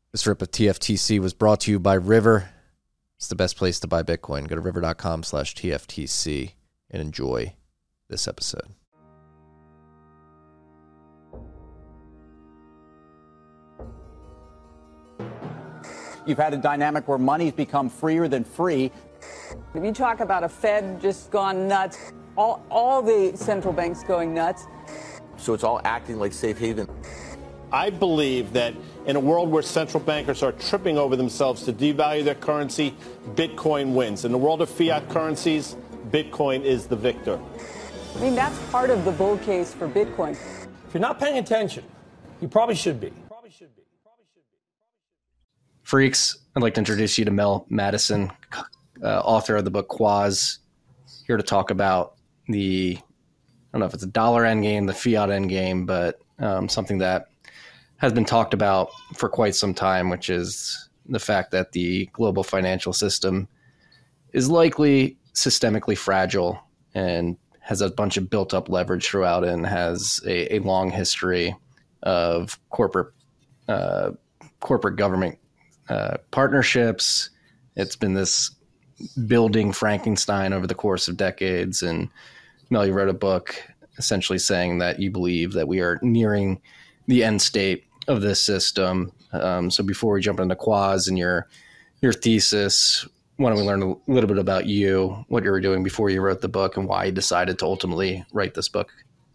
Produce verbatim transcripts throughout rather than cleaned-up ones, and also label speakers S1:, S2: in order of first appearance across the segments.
S1: This rip of T F T C was brought to you by River. It's the best place to buy Bitcoin. Go to river.com slash TFTC and enjoy this episode.
S2: You've had a dynamic where money's become freer than free.
S3: If you talk about a Fed just gone nuts, all, all the central banks going nuts.
S4: So it's all acting like safe haven.
S5: I believe that in a world where central bankers are tripping over themselves to devalue their currency, Bitcoin wins. In the world of fiat currencies, Bitcoin is the victor.
S3: I mean, that's part of the bull case for Bitcoin.
S6: If you're not paying attention, you probably should be. Probably should be. Probably should be.
S7: Freaks, I'd like to introduce you to Mel Madison, uh, author of the book Quaz, here to talk about the, I don't know if it's a dollar endgame, the fiat endgame, but um, something that has been talked about for quite some time, which is the fact that the global financial system is likely systemically fragile and has a bunch of built up leverage throughout it and has a, a long history of corporate uh, corporate government uh, partnerships. It's been this building Frankenstein over the course of decades. And Mel, you wrote a book essentially saying that you believe that we are nearing the end state of this system. Um, so before we jump into Quaz and your your thesis, why don't we learn a little bit about you, what you were doing before you wrote the book, and why you decided to ultimately write this book?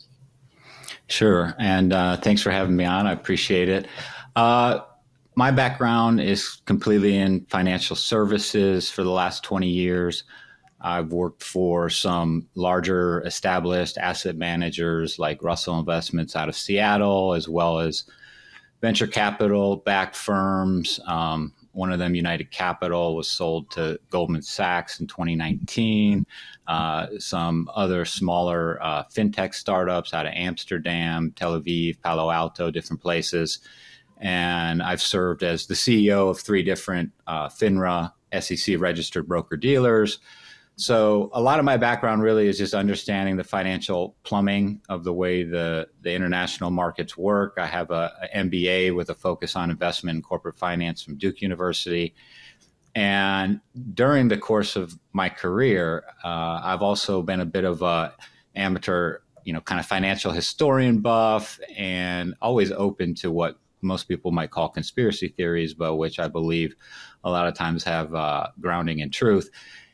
S8: Sure. And uh, thanks for having me on. I appreciate it. Uh, my background is completely in financial services for the last twenty years. I've worked for some larger established asset managers like Russell Investments out of Seattle, as well as venture capital backed firms. Um, one of them, United Capital, was sold to Goldman Sachs in twenty nineteen. Uh, some other smaller uh, fintech startups out of Amsterdam, Tel Aviv, Palo Alto, different places. And I've served as the C E O of three different uh, FINRA S E C registered broker dealers. So a lot of my background really is just understanding the financial plumbing of the way the, the international markets work. I have a, a M B A with a focus on investment and corporate finance from Duke University. And during the course of my career, uh, I've also been a bit of a amateur, you know, kind of financial historian buff, and always open to what most people might call conspiracy theories, but which I believe a lot of times have uh, grounding in truth.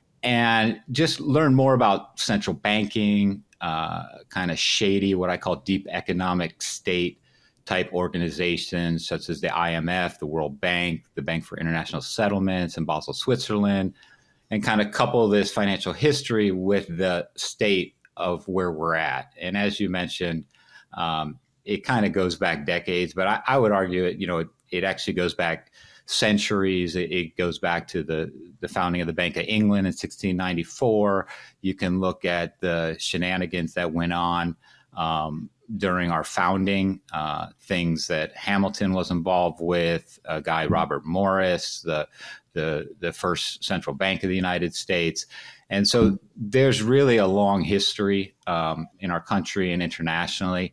S8: And just learn more about central banking, uh, kind of shady, what I call deep economic state type organizations, such as the I M F, the World Bank, the Bank for International Settlements in Basel, Switzerland, and kind of couple this financial history with the state of where we're at. And as you mentioned, um, it kind of goes back decades, but I, I would argue it, you know, it, it actually goes back centuries. It, it goes back to the, the founding of the Bank of England in sixteen ninety-four. You can look at the shenanigans that went on um, during our founding, uh, things that Hamilton was involved with, a guy, Robert Morris, the, the, the first central bank of the United States. And so there's really a long history um, in our country and internationally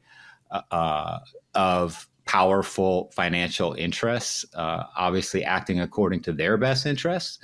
S8: uh, of powerful financial interests, uh, obviously acting according to their best interests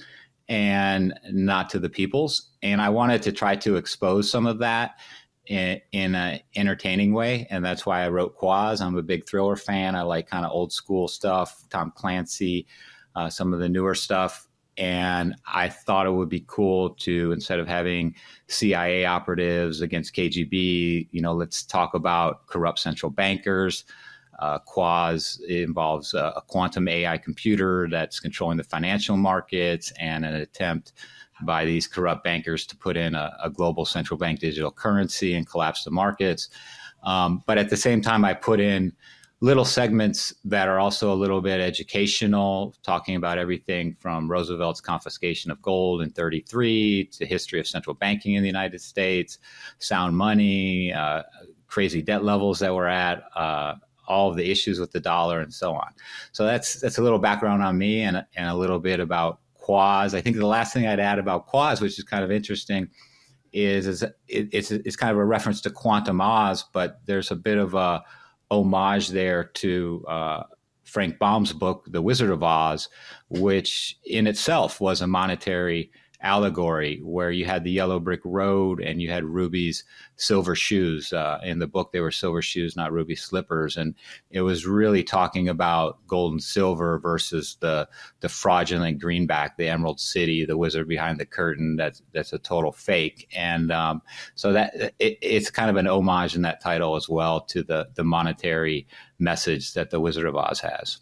S8: and not to the people's. And I wanted to try to expose some of that in, in an entertaining way. And that's why I wrote Quaz. I'm a big thriller fan. I like kind of old school stuff, Tom Clancy, uh, some of the newer stuff. And I thought it would be cool to, instead of having C I A operatives against K G B, you know, let's talk about corrupt central bankers. Uh, Quaz involves a, a quantum A I computer that's controlling the financial markets, and an attempt by these corrupt bankers to put in a, a global central bank digital currency and collapse the markets. Um, but at the same time, I put in little segments that are also a little bit educational, talking about everything from Roosevelt's confiscation of gold in thirty-three to history of central banking in the United States, sound money, uh, crazy debt levels that we're at, uh, all of the issues with the dollar, and so on. So that's that's a little background on me, and, and a little bit about Quaz. I think the last thing I'd add about Quaz, which is kind of interesting, is, is it, it's, it's kind of a reference to Quantum Oz, but there's a bit of a homage there to uh, Frank Baum's book, The Wizard of Oz, which in itself was a monetary allegory where you had the yellow brick road and you had Ruby's silver shoes. Uh, in the book, they were silver shoes, not ruby slippers. And it was really talking about gold and silver versus the the fraudulent greenback, the Emerald City, the wizard behind the curtain. That's that's a total fake. And um, so that it, it's kind of an homage in that title as well to the the monetary message that the Wizard of Oz has.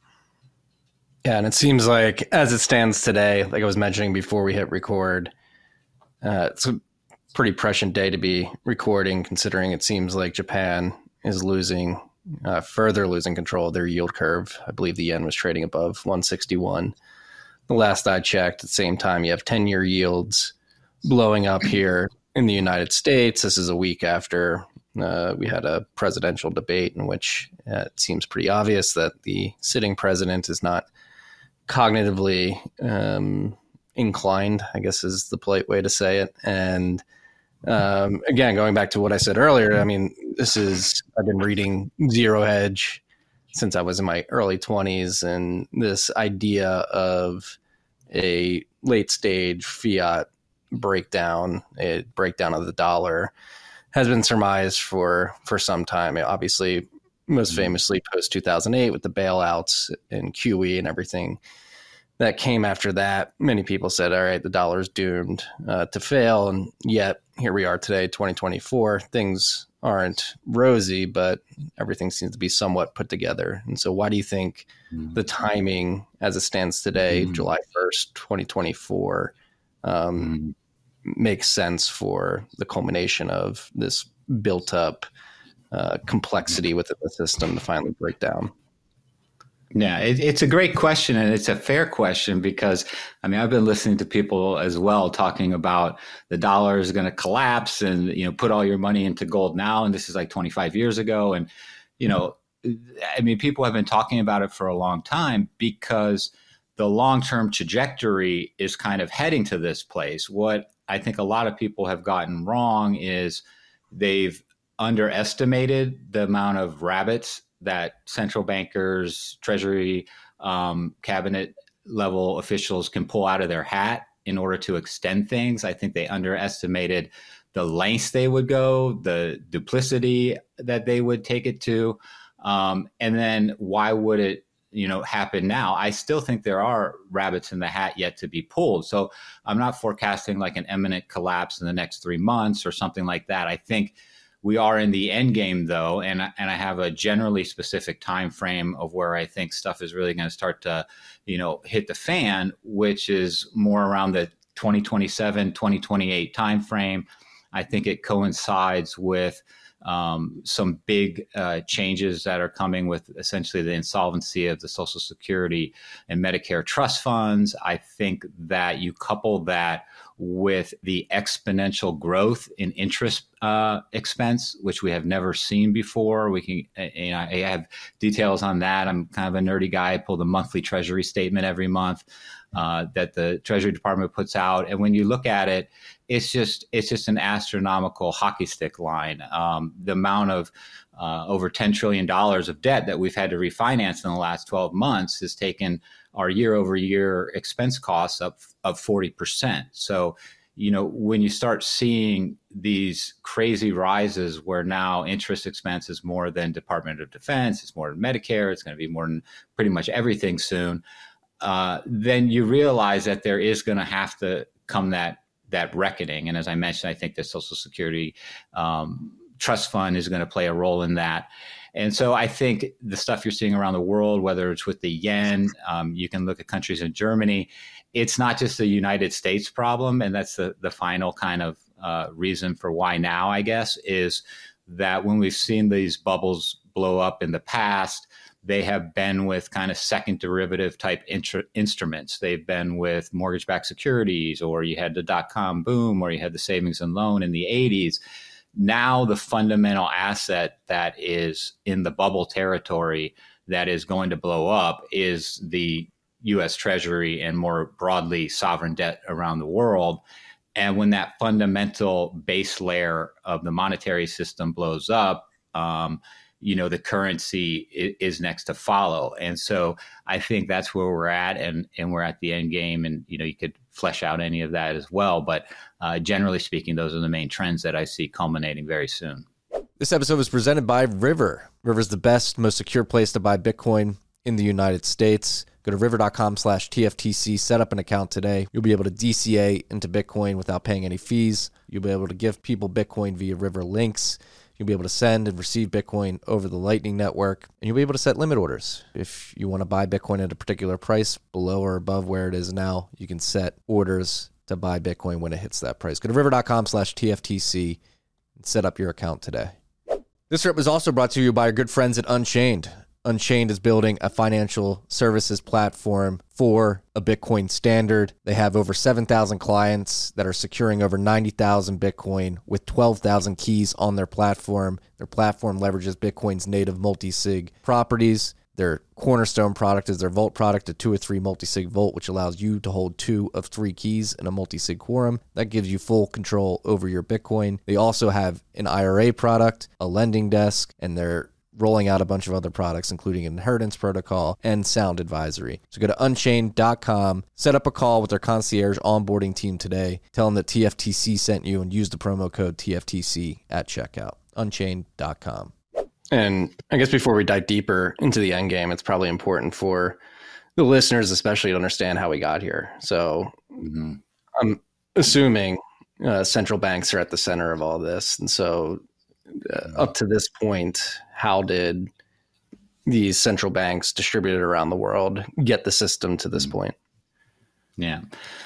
S7: Yeah, and it seems like as it stands today, like I was mentioning before we hit record, uh, it's a pretty prescient day to be recording, considering it seems like Japan is losing, uh, further losing control of their yield curve. I believe the yen was trading above one sixty-one. The last I checked, at the same time, you have ten-year yields blowing up here in the United States. This is a week after uh, we had a presidential debate in which uh, it seems pretty obvious that the sitting president is not cognitively um, inclined, I guess is the polite way to say it. And um, again, going back to what I said earlier, I mean, this is, I've been reading Zero Hedge since I was in my early twenties, and this idea of a late stage fiat breakdown, a breakdown of the dollar, has been surmised for, for some time. Obviously, most famously post two thousand eight with the bailouts and Q E and everything that came after that. Many people said, all right, the dollar's doomed uh, to fail. And yet here we are today, twenty twenty-four. Things aren't rosy, but everything seems to be somewhat put together. And so why do you think mm-hmm. the timing as it stands today, mm-hmm. July first, twenty twenty-four, um, mm-hmm. makes sense for the culmination of this built up Uh, complexity within the system to finally break down?
S8: Yeah, it, it's a great question, and it's a fair question because, I mean, I've been listening to people as well talking about the dollar is going to collapse and, you know, put all your money into gold now. And this is like twenty-five years ago. And, you know, I mean, people have been talking about it for a long time because the long-term trajectory is kind of heading to this place. What I think a lot of people have gotten wrong is they've underestimated the amount of rabbits that central bankers, treasury, um, cabinet level officials can pull out of their hat in order to extend things. I think they underestimated the lengths they would go, the duplicity that they would take it to. Um, and then why would it, you know, happen now? I still think there are rabbits in the hat yet to be pulled. So I'm not forecasting like an imminent collapse in the next three months or something like that. I think we are in the end game, though, and and I have a generally specific time frame of where I think stuff is really going to start to, you know, hit the fan, which is more around the twenty twenty-seven, twenty twenty-eight time frame. I think it coincides with um, some big uh, changes that are coming with essentially the insolvency of the Social Security and Medicare trust funds. I think that you couple that with the exponential growth in interest uh, expense, which we have never seen before. We can, you know, I have details on that. I'm kind of a nerdy guy. I pull the monthly Treasury statement every month uh, that the Treasury Department puts out, and when you look at it, it's just it's just an astronomical hockey stick line. Um, the amount of uh, over ten trillion dollars of debt that we've had to refinance in the last twelve months has taken our year over year expense costs up of forty percent. So, you know, when you start seeing these crazy rises where now interest expense is more than Department of Defense, it's more than Medicare, it's going to be more than pretty much everything soon, uh, then you realize that there is going to have to come that that reckoning. And as I mentioned, I think the Social Security um, Trust Fund is going to play a role in that. And so I think the stuff you're seeing around the world, whether it's with the yen, um, you can look at countries in Germany, it's not just a United States problem. And that's the, the final kind of uh, reason for why now, I guess, is that when we've seen these bubbles blow up in the past, they have been with kind of second derivative type intr- instruments. They've been with mortgage-backed securities, or you had the dot-com boom, or you had the savings and loan in the eighties. Now the fundamental asset that is in the bubble territory that is going to blow up is the U S Treasury and more broadly sovereign debt around the world. And when that fundamental base layer of the monetary system blows up, um, you know, the currency is, is next to follow. And so I think that's where we're at, and, and we're at the end game. And, you know, you could flesh out any of that as well. But uh, generally speaking, those are the main trends that I see culminating very soon.
S1: This episode was presented by River. River is the best, most secure place to buy Bitcoin in the United States. Go to river.com slash TFTC, set up an account today. You'll be able to D C A into Bitcoin without paying any fees. You'll be able to give people Bitcoin via River links. You'll be able to send and receive Bitcoin over the Lightning Network, and you'll be able to set limit orders. If you want to buy Bitcoin at a particular price below or above where it is now, you can set orders to buy Bitcoin when it hits that price. Go to river.com slash TFTC and set up your account today. This trip was also brought to you by our good friends at Unchained. Unchained is building a financial services platform for a Bitcoin standard. They have over seven thousand clients that are securing over ninety thousand Bitcoin with twelve thousand keys on their platform. Their platform leverages Bitcoin's native multi-sig properties. Their cornerstone product is their Vault product, a two or three multi-sig Vault, which allows you to hold two of three keys in a multi-sig quorum. That gives you full control over your Bitcoin. They also have an I R A product, a lending desk, and they're rolling out a bunch of other products, including an inheritance protocol and sound advisory. So go to unchained dot com, set up a call with their concierge onboarding team today. Tell them that T F T C sent you and use the promo code T F T C at checkout. unchained dot com.
S7: And I guess before we dive deeper into the end game, it's probably important for the listeners, especially, to understand how we got here. So mm-hmm. I'm assuming uh, central banks are at the center of all this. And so uh, up to this point, how did these central banks distributed around the world get the system to this point?
S8: Yeah.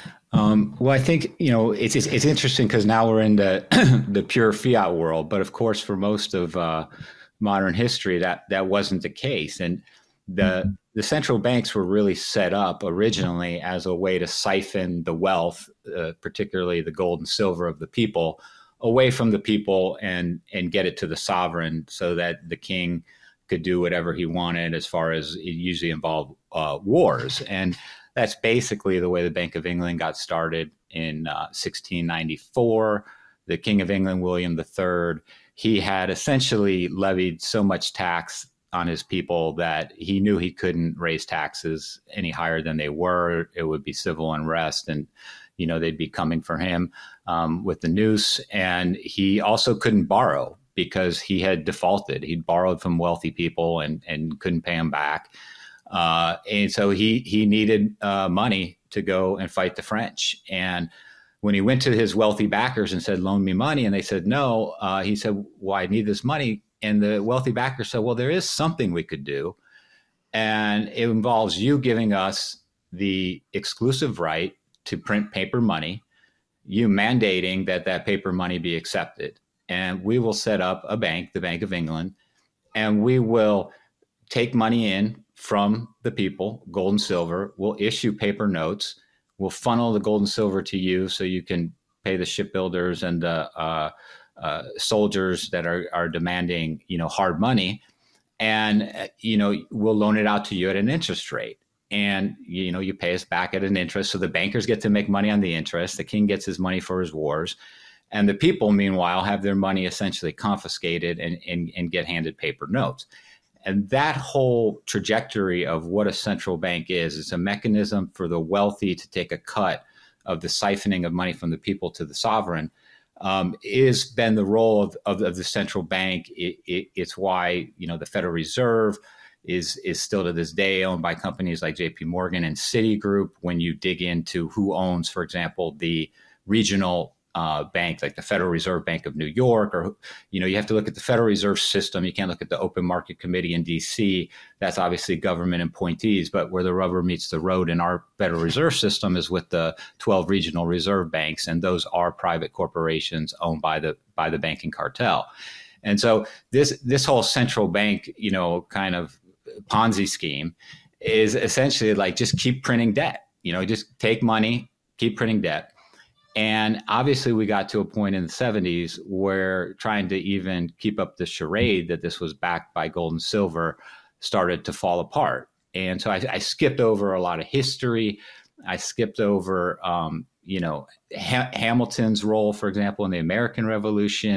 S8: Um, well, I think, you know, it's it's, it's interesting because now we're in the, the pure fiat world. But of course, for most of uh, modern history, that that wasn't the case. And the mm-hmm. the central banks were really set up originally as a way to siphon the wealth, uh, particularly the gold and silver of the people, away from the people and and get it to the sovereign so that the king could do whatever he wanted, as far as it usually involved uh, wars. And that's basically the way the Bank of England got started in uh, sixteen ninety-four. The King of England, William the Third, he had essentially levied so much tax on his people that he knew he couldn't raise taxes any higher than they were. It would be civil unrest, and you know they'd be coming for him um, with the noose. And he also couldn't borrow because he had defaulted. He'd borrowed from wealthy people and and couldn't pay them back. Uh, and so he he needed uh, money to go and fight the French. And when he went to his wealthy backers and said, "Loan me money," and they said no, uh, he said, "Well, I need this money." And the wealthy backers said, "Well, there is something we could do, and it involves you giving us the exclusive right to print paper money, you mandating that that paper money be accepted, and we will set up a bank, the Bank of England, and we will take money in from the people, gold and silver. We'll issue paper notes. We'll funnel the gold and silver to you so you can pay the shipbuilders and the uh, uh, soldiers that are, are demanding, you know, hard money. And, uh, you know, we'll loan it out to you at an interest rate. And, you know, you pay us back at an interest. So the bankers get to make money on the interest. The king gets his money for his wars. And the people, meanwhile, have their money essentially confiscated and, and, and get handed paper notes. And that whole trajectory of what a central bank is, is a mechanism for the wealthy to take a cut of the siphoning of money from the people to the sovereign, um, is been the role of, of, of the central bank. It, it, it's why, you know, the Federal Reserve is is still to this day owned by companies like J P Morgan and Citigroup. When you dig into who owns, for example, the regional Uh, bank, like the Federal Reserve Bank of New York, or, you know, you have to look at the Federal Reserve System. You can't look at the Open Market Committee in D C. That's obviously government appointees, but where the rubber meets the road in our Federal Reserve System is with the twelve regional reserve banks. And those are private corporations owned by the, by the banking cartel. And so this, this whole central bank, you know, kind of Ponzi scheme is essentially like, just keep printing debt, you know, just take money, keep printing debt. And obviously we got to a point in the seventies where trying to even keep up the charade that this was backed by gold and silver started to fall apart. And so I, I skipped over a lot of history. I skipped over, um, you know, ha- Hamilton's role, for example, in the American Revolution.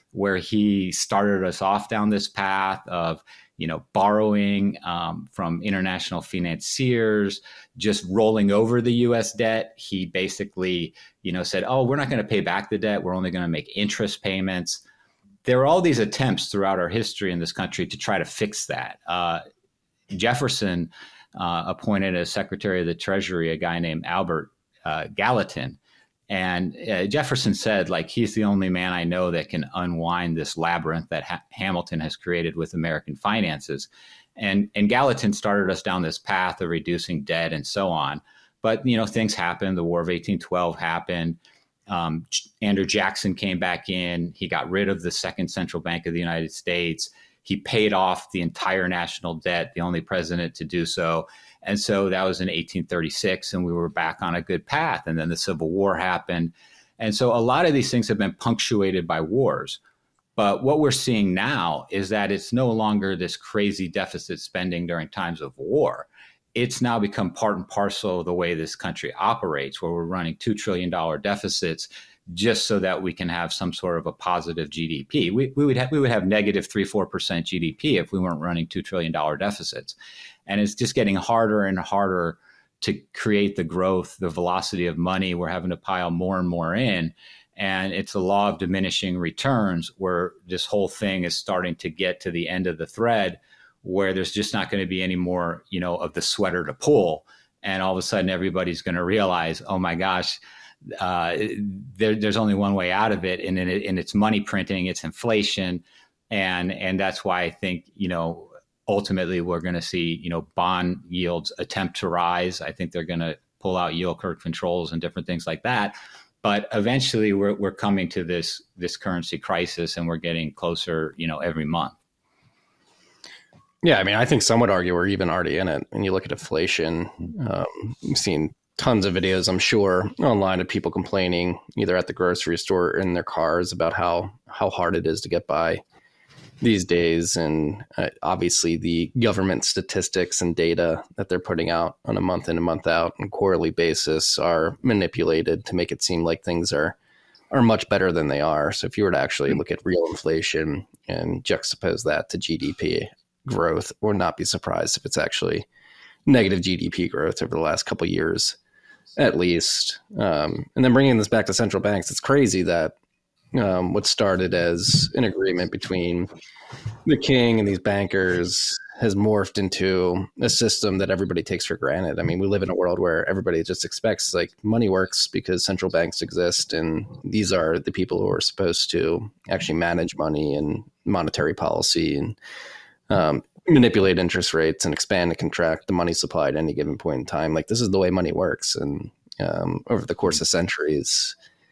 S8: where he started us off down this path of, you know, borrowing um, from international financiers, just rolling over the U S debt. He basically, you know, said, oh, we're not going to pay back the debt. We're only going to make interest payments. There were all these attempts throughout our history in this country to try to fix that. Uh, Jefferson uh, appointed as Secretary of the Treasury a guy named Albert uh, Gallatin. And uh, Jefferson said, like, he's the only man I know that can unwind this labyrinth that ha- Hamilton has created with American finances. And, and Gallatin started us down this path of reducing debt and so on. But, you know, things happened. The War of eighteen twelve happened. Um, Andrew Jackson came back in. He got rid of the Second Central Bank of the United States. He paid off the entire national debt, the only president to do so. And so that was in eighteen thirty-six, and we were back on a good path. And then the Civil War happened. And so a lot of these things have been punctuated by wars. But what we're seeing now is that it's no longer this crazy deficit spending during times of war. It's now become part and parcel of the way this country operates, where we're running two trillion dollars deficits just so that we can have some sort of a positive G D P. We, we would have we would have negative three, four percent G D P if we weren't running two trillion dollars deficits. And it's just getting harder and harder to create the growth, the velocity of money. We're having to pile more and more in. And it's a law of diminishing returns, where this whole thing is starting to get to the end of the thread, where there's just not going to be any more, you know, of the sweater to pull. And all of a sudden, everybody's going to realize, oh my gosh, uh, there, there's only one way out of it. And, and, it, and it's money printing, it's inflation. And, and that's why I think, you know, ultimately we're going to see, you know, bond yields attempt to rise. I think they're going to pull out yield curve controls and different things like that. But eventually we're, we're coming to this, this currency crisis, and we're getting closer, you know, every month.
S7: Yeah, I mean, I think some would argue we're even already in it. When you look at inflation, um, you've seen tons of videos, I'm sure, online of people complaining either at the grocery store or in their cars about how, how hard it is to get by these days. And uh, obviously the government statistics and data that they're putting out on a month in and month out and quarterly basis are manipulated to make it seem like things are are much better than they are. So if you were to actually look at real inflation and juxtapose that to G D P growth, or not be surprised if it's actually negative G D P growth over the last couple of years, at least. Um, and then bringing this back to central banks, it's crazy that um, what started as an agreement between the king and these bankers has morphed into a system that everybody takes for granted. I mean, we live in a world where everybody just expects, like, money works because central banks exist, and these are the people who are supposed to actually manage money and monetary policy and um, manipulate interest rates and expand and contract the money supply at any given point in time. Like, this is the way money works. And um, over the course of centuries,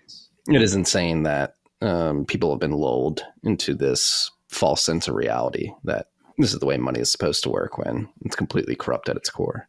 S7: it is insane that um, people have been lulled into this false sense of reality that this is the way money is supposed to work, when it's completely corrupt at its core.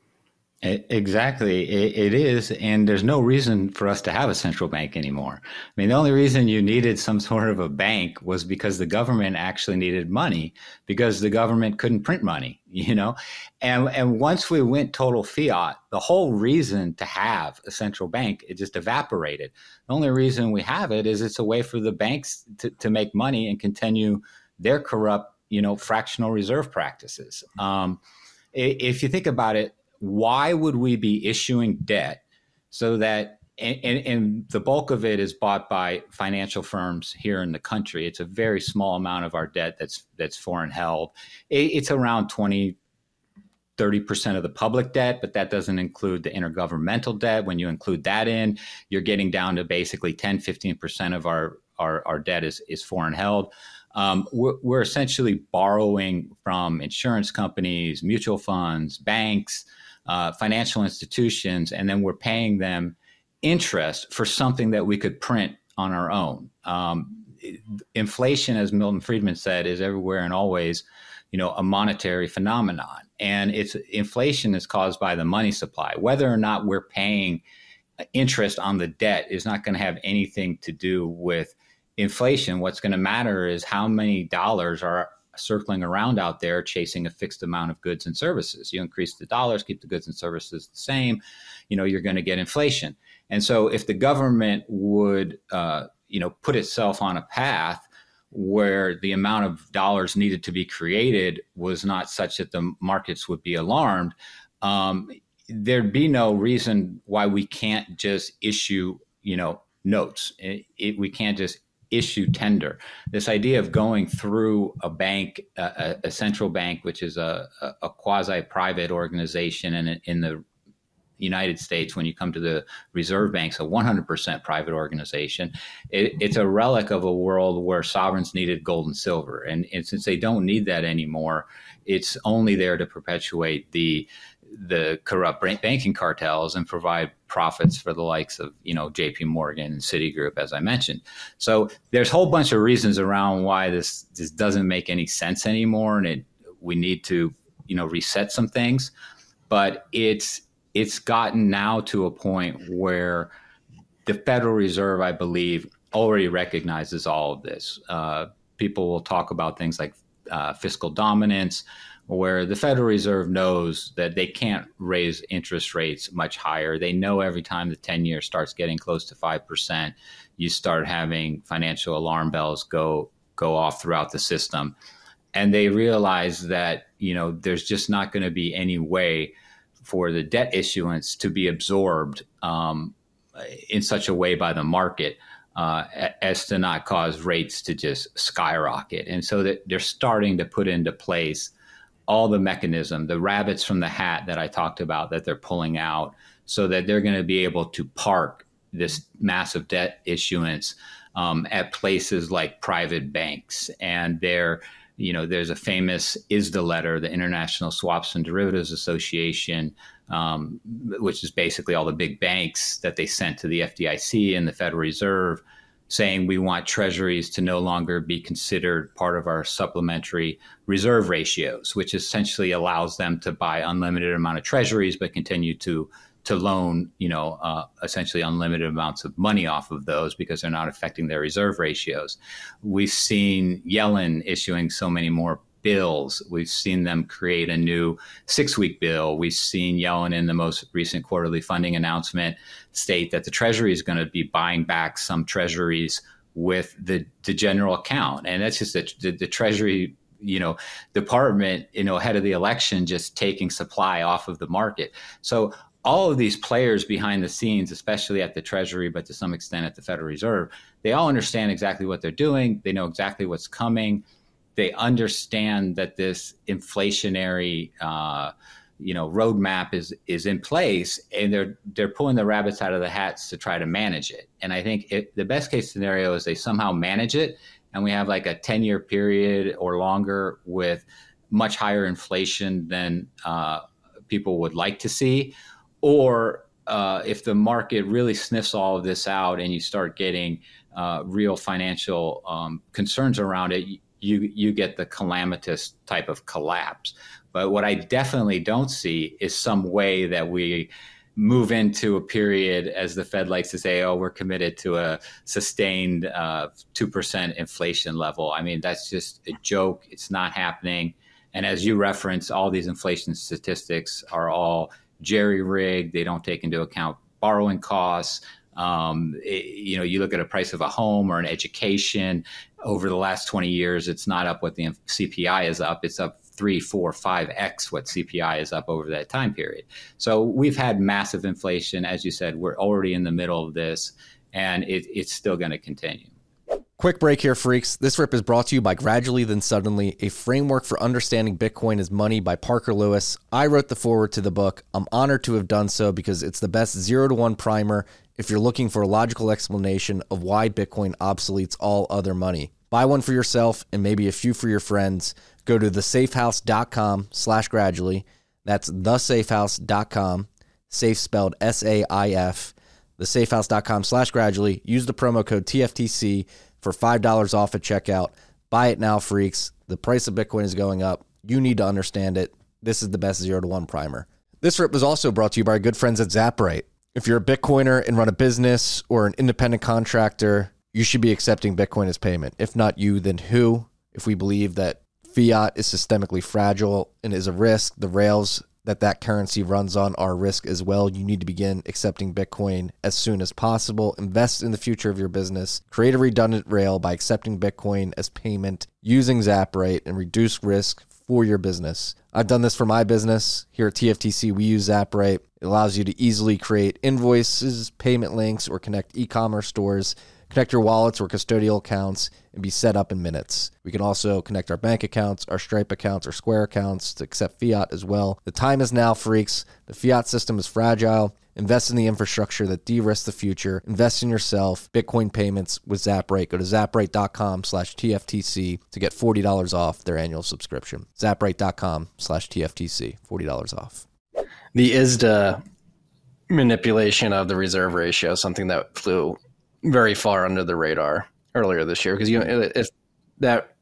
S8: Exactly. It, it is. And there's no reason for us to have a central bank anymore. I mean, the only reason you needed some sort of a bank was because the government actually needed money, because the government couldn't print money, you know? And, and once we went total fiat, the whole reason to have a central bank, it just evaporated. The only reason we have it is it's a way for the banks to, to make money and continue their corrupt, you know, fractional reserve practices. Um, if you think about it, why would we be issuing debt so that, and, and, and the bulk of it is bought by financial firms here in the country. It's a very small amount of our debt that's that's foreign held. It, it's around twenty, thirty percent of the public debt, but that doesn't include the intergovernmental debt. When you include that in, you're getting down to basically ten, fifteen percent of our, our, our debt is, is foreign held. Um, we're, we're essentially borrowing from insurance companies, mutual funds, banks, Uh, financial institutions, and then we're paying them interest for something that we could print on our own. Um, inflation, as Milton Friedman said, is everywhere and always, you know, a monetary phenomenon. And it's inflation is caused by the money supply. Whether or not we're paying interest on the debt is not going to have anything to do with inflation. What's going to matter is how many dollars are circling around out there chasing a fixed amount of goods and services. You increase the dollars, keep the goods and services the same, you know, you're going to get inflation. And so if the government would, uh, you know, put itself on a path where the amount of dollars needed to be created was not such that the markets would be alarmed, um, there'd be no reason why we can't just issue, you know, notes. It, it, we can't just issue tender. This idea of going through a bank, a, a central bank, which is a, a, a quasi-private organization, and in the United States, when you come to the Reserve Bank's a one hundred percent private organization, it, it's a relic of a world where sovereigns needed gold and silver. And, and since they don't need that anymore, it's only there to perpetuate the the corrupt banking cartels and provide profits for the likes of, you know, J P Morgan and Citigroup, as I mentioned. So there's a whole bunch of reasons around why this this doesn't make any sense anymore, and it we need to, you know, reset some things. But it's it's gotten now to a point where the Federal Reserve, I believe, already recognizes all of this. Uh, people will talk about things like uh, fiscal dominance, where the Federal Reserve knows that they can't raise interest rates much higher. They know every time the ten-year starts getting close to five percent, you start having financial alarm bells go go off throughout the system. And they realize that, you know, there's just not going to be any way for the debt issuance to be absorbed um, in such a way by the market uh, as to not cause rates to just skyrocket. And so that they're starting to put into place all the mechanism, the rabbits from the hat that I talked about that they're pulling out, so that they're going to be able to park this massive debt issuance um, at places like private banks. And they're You know, there's a famous I S D A letter, the International Swaps and Derivatives Association, um, which is basically all the big banks that they sent to the F D I C and the Federal Reserve, saying we want treasuries to no longer be considered part of our supplementary reserve ratios, which essentially allows them to buy unlimited amount of treasuries, but continue to to loan, you know, uh, essentially unlimited amounts of money off of those because they're not affecting their reserve ratios. We've seen Yellen issuing so many more bills. We've seen them create a new six-week bill. We've seen Yellen in the most recent quarterly funding announcement state that the Treasury is going to be buying back some treasuries with the, the general account. And that's just the, the, the Treasury, you know, department, you know, ahead of the election, just taking supply off of the market. So all of these players behind the scenes, especially at the Treasury, but to some extent at the Federal Reserve, they all understand exactly what they're doing. They know exactly what's coming. They understand that this inflationary, uh, you know, roadmap is is in place, and they're they're pulling the rabbits out of the hats to try to manage it. And I think it, the best case scenario is they somehow manage it, and we have like a ten-year period or longer with much higher inflation than uh, people would like to see. Or uh, if the market really sniffs all of this out and you start getting uh, real financial um, concerns around it, you you get the calamitous type of collapse. But what I definitely don't see is some way that we move into a period, as the Fed likes to say, oh, we're committed to a sustained uh, two percent inflation level. I mean, that's just a joke. It's not happening. And as you reference, all these inflation statistics are all jerry-rigged. They don't take into account borrowing costs. Um, it, you know, you look at a price of a home or an education over the last twenty years, it's not up what the C P I is up. It's up three, four, five X what C P I is up over that time period. So we've had massive inflation. As you said, we're already in the middle of this, and it, it's still going to continue.
S1: Quick break here, freaks. This rip is brought to you by Gradually Then Suddenly, a framework for understanding Bitcoin as money by Parker Lewis. I wrote the foreword to the book. I'm honored to have done so because it's the best zero to one primer if you're looking for a logical explanation of why Bitcoin obsoletes all other money. Buy one for yourself and maybe a few for your friends. Go to thesafehouse.com slash gradually. That's thesafehouse.com, safe spelled S A I F, thesafehouse.com slash gradually. Use the promo code T F T C for five dollars off at checkout. Buy it now, freaks. The price of Bitcoin is going up. You need to understand it. This is the best zero to one primer. This rip was also brought to you by our good friends at Zapperate. If you're a Bitcoiner and run a business or an independent contractor, you should be accepting Bitcoin as payment. If not you, then who? If we believe that fiat is systemically fragile and is a risk, the rails that that currency runs on our risk as well. You need to begin accepting Bitcoin as soon as possible. Invest in the future of your business. Create a redundant rail by accepting Bitcoin as payment using ZapRate and reduce risk for your business. I've done this for my business. Here at T F T C, we use ZapRate. It allows you to easily create invoices, payment links, or connect e-commerce stores, connect your wallets or custodial accounts, and be set up in minutes. We can also connect our bank accounts, our Stripe accounts, or Square accounts to accept fiat as well. The time is now, freaks. The fiat system is fragile. Invest in the infrastructure that de-risks the future. Invest in yourself. Bitcoin payments with ZapRate. Go to zaprate.com slash TFTC to get forty dollars off their annual subscription. zaprate.com slash TFTC, forty dollars off.
S7: The I S D A manipulation of the reserve ratio, something that flew very far under the radar earlier this year, because you know if that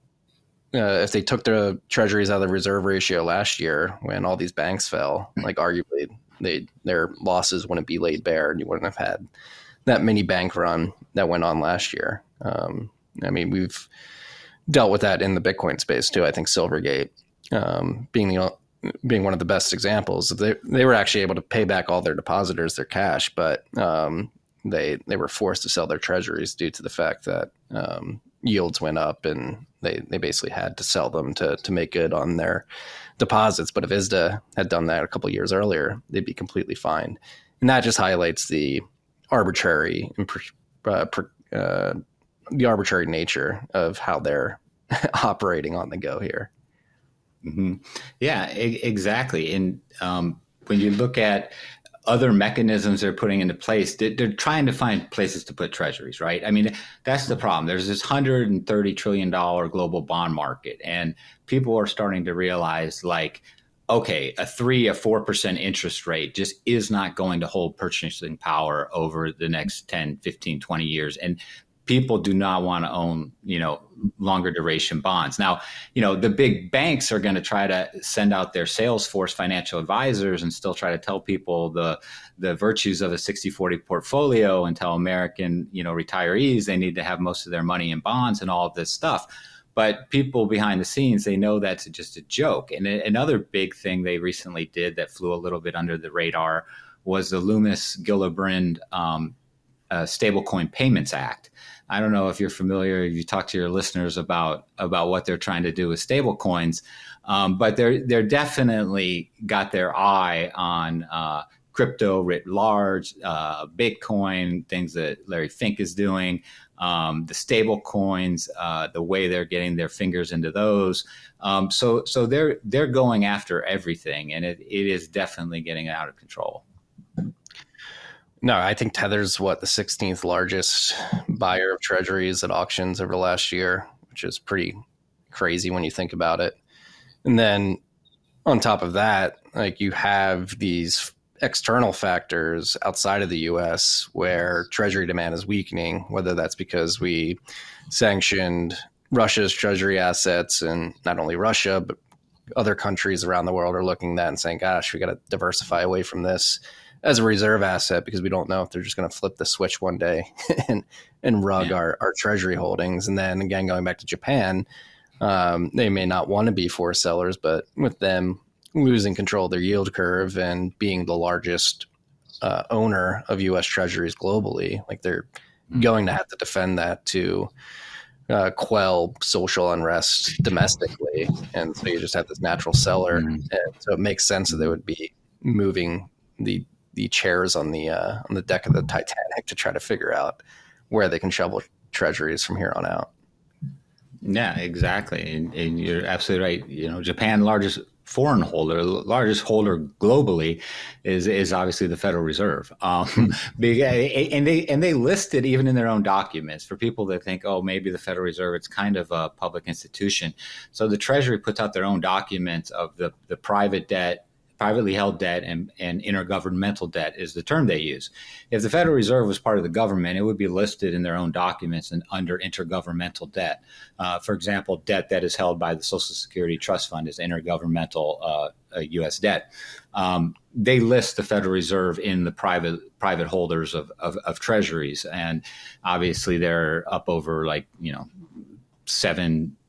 S7: uh, if they took the treasuries out of the reserve ratio last year when all these banks fell, like arguably they their losses wouldn't be laid bare, and you wouldn't have had that mini bank run that went on last year. Um, I mean, we've dealt with that in the Bitcoin space too. I think Silvergate um, being the being one of the best examples. They they were actually able to pay back all their depositors their cash, but um, they they were forced to sell their treasuries due to the fact that um, yields went up, and they, they basically had to sell them to to make good on their deposits. But if I S D A had done that a couple of years earlier, they'd be completely fine. And that just highlights the arbitrary and uh, uh, the arbitrary nature of how they're operating on the go here.
S8: Mm-hmm. Yeah, e- exactly. And um, when you look at other mechanisms they're putting into place, they're, they're trying to find places to put treasuries, right? I mean, that's the problem. There's this one hundred thirty trillion dollars global bond market, and people are starting to realize, like, okay, a three, a four percent interest rate just is not going to hold purchasing power over the next ten, fifteen, twenty years. And people do not want to own, you know, longer duration bonds. Now, you know, the big banks are going to try to send out their Salesforce financial advisors and still try to tell people the the virtues of a sixty forty portfolio, and tell American, you know, retirees they need to have most of their money in bonds and all of this stuff. But people behind the scenes, they know that's just a joke. And another big thing they recently did that flew a little bit under the radar was the Loomis Gillibrand um, uh, Stablecoin Payments Act. I don't know if you're familiar, if you talk to your listeners about about what they're trying to do with stable coins, um, but they're they're definitely got their eye on uh, crypto writ large, uh, Bitcoin, things that Larry Fink is doing, um, the stable coins, uh, the way they're getting their fingers into those. Um, so so they're they're going after everything, and it, it is definitely getting out of control.
S7: No, I think Tether's what the sixteenth largest buyer of treasuries at auctions over the last year, which is pretty crazy when you think about it. And then on top of that, like you have these external factors outside of the U S where treasury demand is weakening, whether that's because we sanctioned Russia's treasury assets, and not only Russia, but other countries around the world are looking at that and saying, gosh, we got to diversify away from this as a reserve asset, because we don't know if they're just going to flip the switch one day and and rug yeah. our, our treasury holdings. And then again, going back to Japan, um, they may not want to be forced sellers, but with them losing control of their yield curve and being the largest uh, owner of U S treasuries globally, like they're mm-hmm. going to have to defend that to uh, quell social unrest domestically. And so you just have this natural seller. Mm-hmm. And so it makes sense that they would be moving the the chairs on the uh, on the deck of the Titanic to try to figure out where they can shovel treasuries from here on out.
S8: Yeah, exactly. And, and you're absolutely right. You know, Japan, largest foreign holder, largest holder globally, is is obviously the Federal Reserve. Um, and they and they list it even in their own documents for people that think, oh, maybe the Federal Reserve, it's kind of a public institution. So the Treasury puts out their own documents of the the private debt, privately held debt, and, and intergovernmental debt is the term they use. If the Federal Reserve was part of the government, it would be listed in their own documents and under intergovernmental debt. Uh, for example, debt that is held by the Social Security Trust Fund is intergovernmental uh, uh, U S debt. Um, they list the Federal Reserve in the private private holders of, of, of treasuries. And obviously they're up over like, you know, seven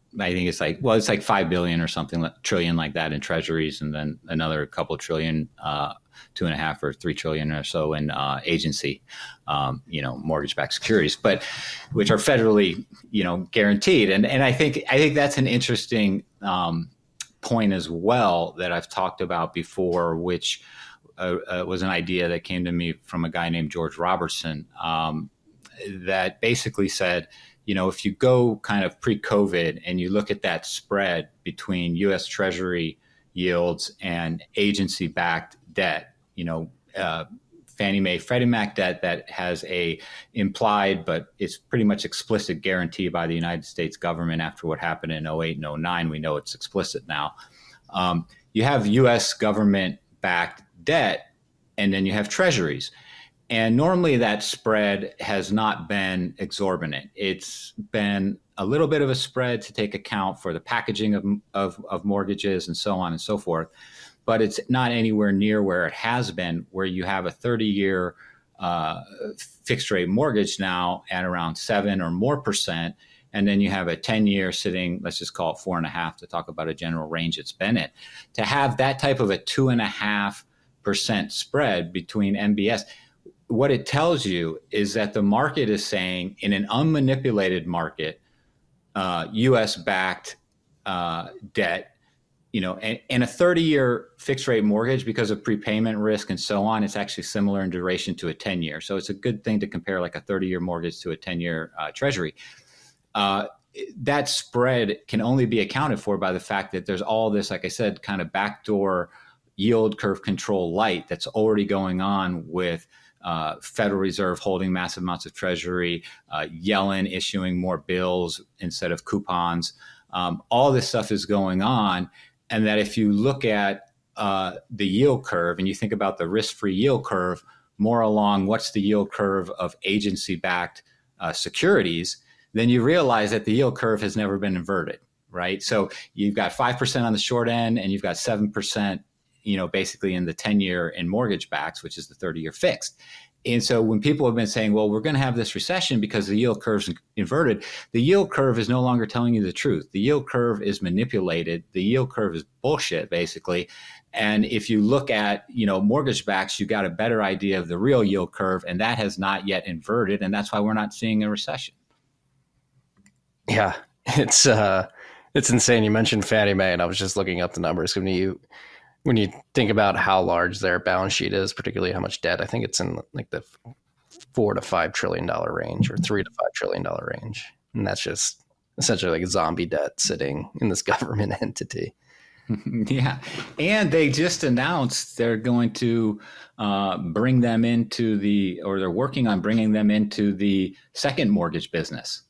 S8: I think it's like, well, it's like five billion or something, trillion like that in treasuries, and then another couple trillion, uh, two and a half or three trillion or so in uh, agency, um, you know, mortgage-backed securities, but which are federally, you know, guaranteed. And and I think I think that's an interesting um, point as well that I've talked about before, which uh, uh, was an idea that came to me from a guy named George Robertson, um, that basically said, you know, if you go kind of pre-COVID and you look at that spread between U S Treasury yields and agency-backed debt, you know, uh, Fannie Mae, Freddie Mac debt that has a implied, but it's pretty much explicit guarantee by the United States government after what happened in oh eight and oh nine. We know it's explicit now. Um, you have U S government-backed debt, and then you have treasuries. And normally that spread has not been exorbitant. It's been a little bit of a spread to take account for the packaging of, of, of mortgages and so on and so forth. But it's not anywhere near where it has been, where you have a thirty-year uh, fixed rate mortgage now at around seven or more percent. And then you have a ten-year sitting, let's just call it four and a half to talk about a general range it's been in. To have that type of a two and a half percent spread between M B S, what it tells you is that the market is saying, in an unmanipulated market, uh, U S-backed uh, debt, you know, and, and a thirty-year fixed rate mortgage, because of prepayment risk and so on, it's actually similar in duration to a ten-year. So it's a good thing to compare like a thirty-year mortgage to a ten-year uh, treasury. Uh, that spread can only be accounted for by the fact that there's all this, like I said, kind of backdoor yield curve control light that's already going on with Uh, Federal Reserve holding massive amounts of treasury, uh, Yellen issuing more bills instead of coupons. Um, all this stuff is going on. And that if you look at uh, the yield curve and you think about the risk-free yield curve more along what's the yield curve of agency-backed uh, securities, then you realize that the yield curve has never been inverted, right? So you've got five percent on the short end and you've got seven percent, you know, basically in the ten-year in mortgage backs, which is the thirty-year fixed. And so when people have been saying, well, we're going to have this recession because the yield curve's inverted, the yield curve is no longer telling you the truth. The yield curve is manipulated. The yield curve is bullshit, basically. And if you look at, you know, mortgage backs, you got a better idea of the real yield curve, and that has not yet inverted. And that's why we're not seeing a recession.
S7: Yeah, it's uh, it's insane. You mentioned Fannie Mae, and I was just looking up the numbers. When you When you think about how large their balance sheet is, particularly how much debt, I think it's in like the four to five trillion dollar range, or three to five trillion dollar range, and that's just essentially like zombie debt sitting in this government entity.
S8: Yeah, and they just announced they're going to uh, bring them into the, or they're working on bringing them into the second mortgage business.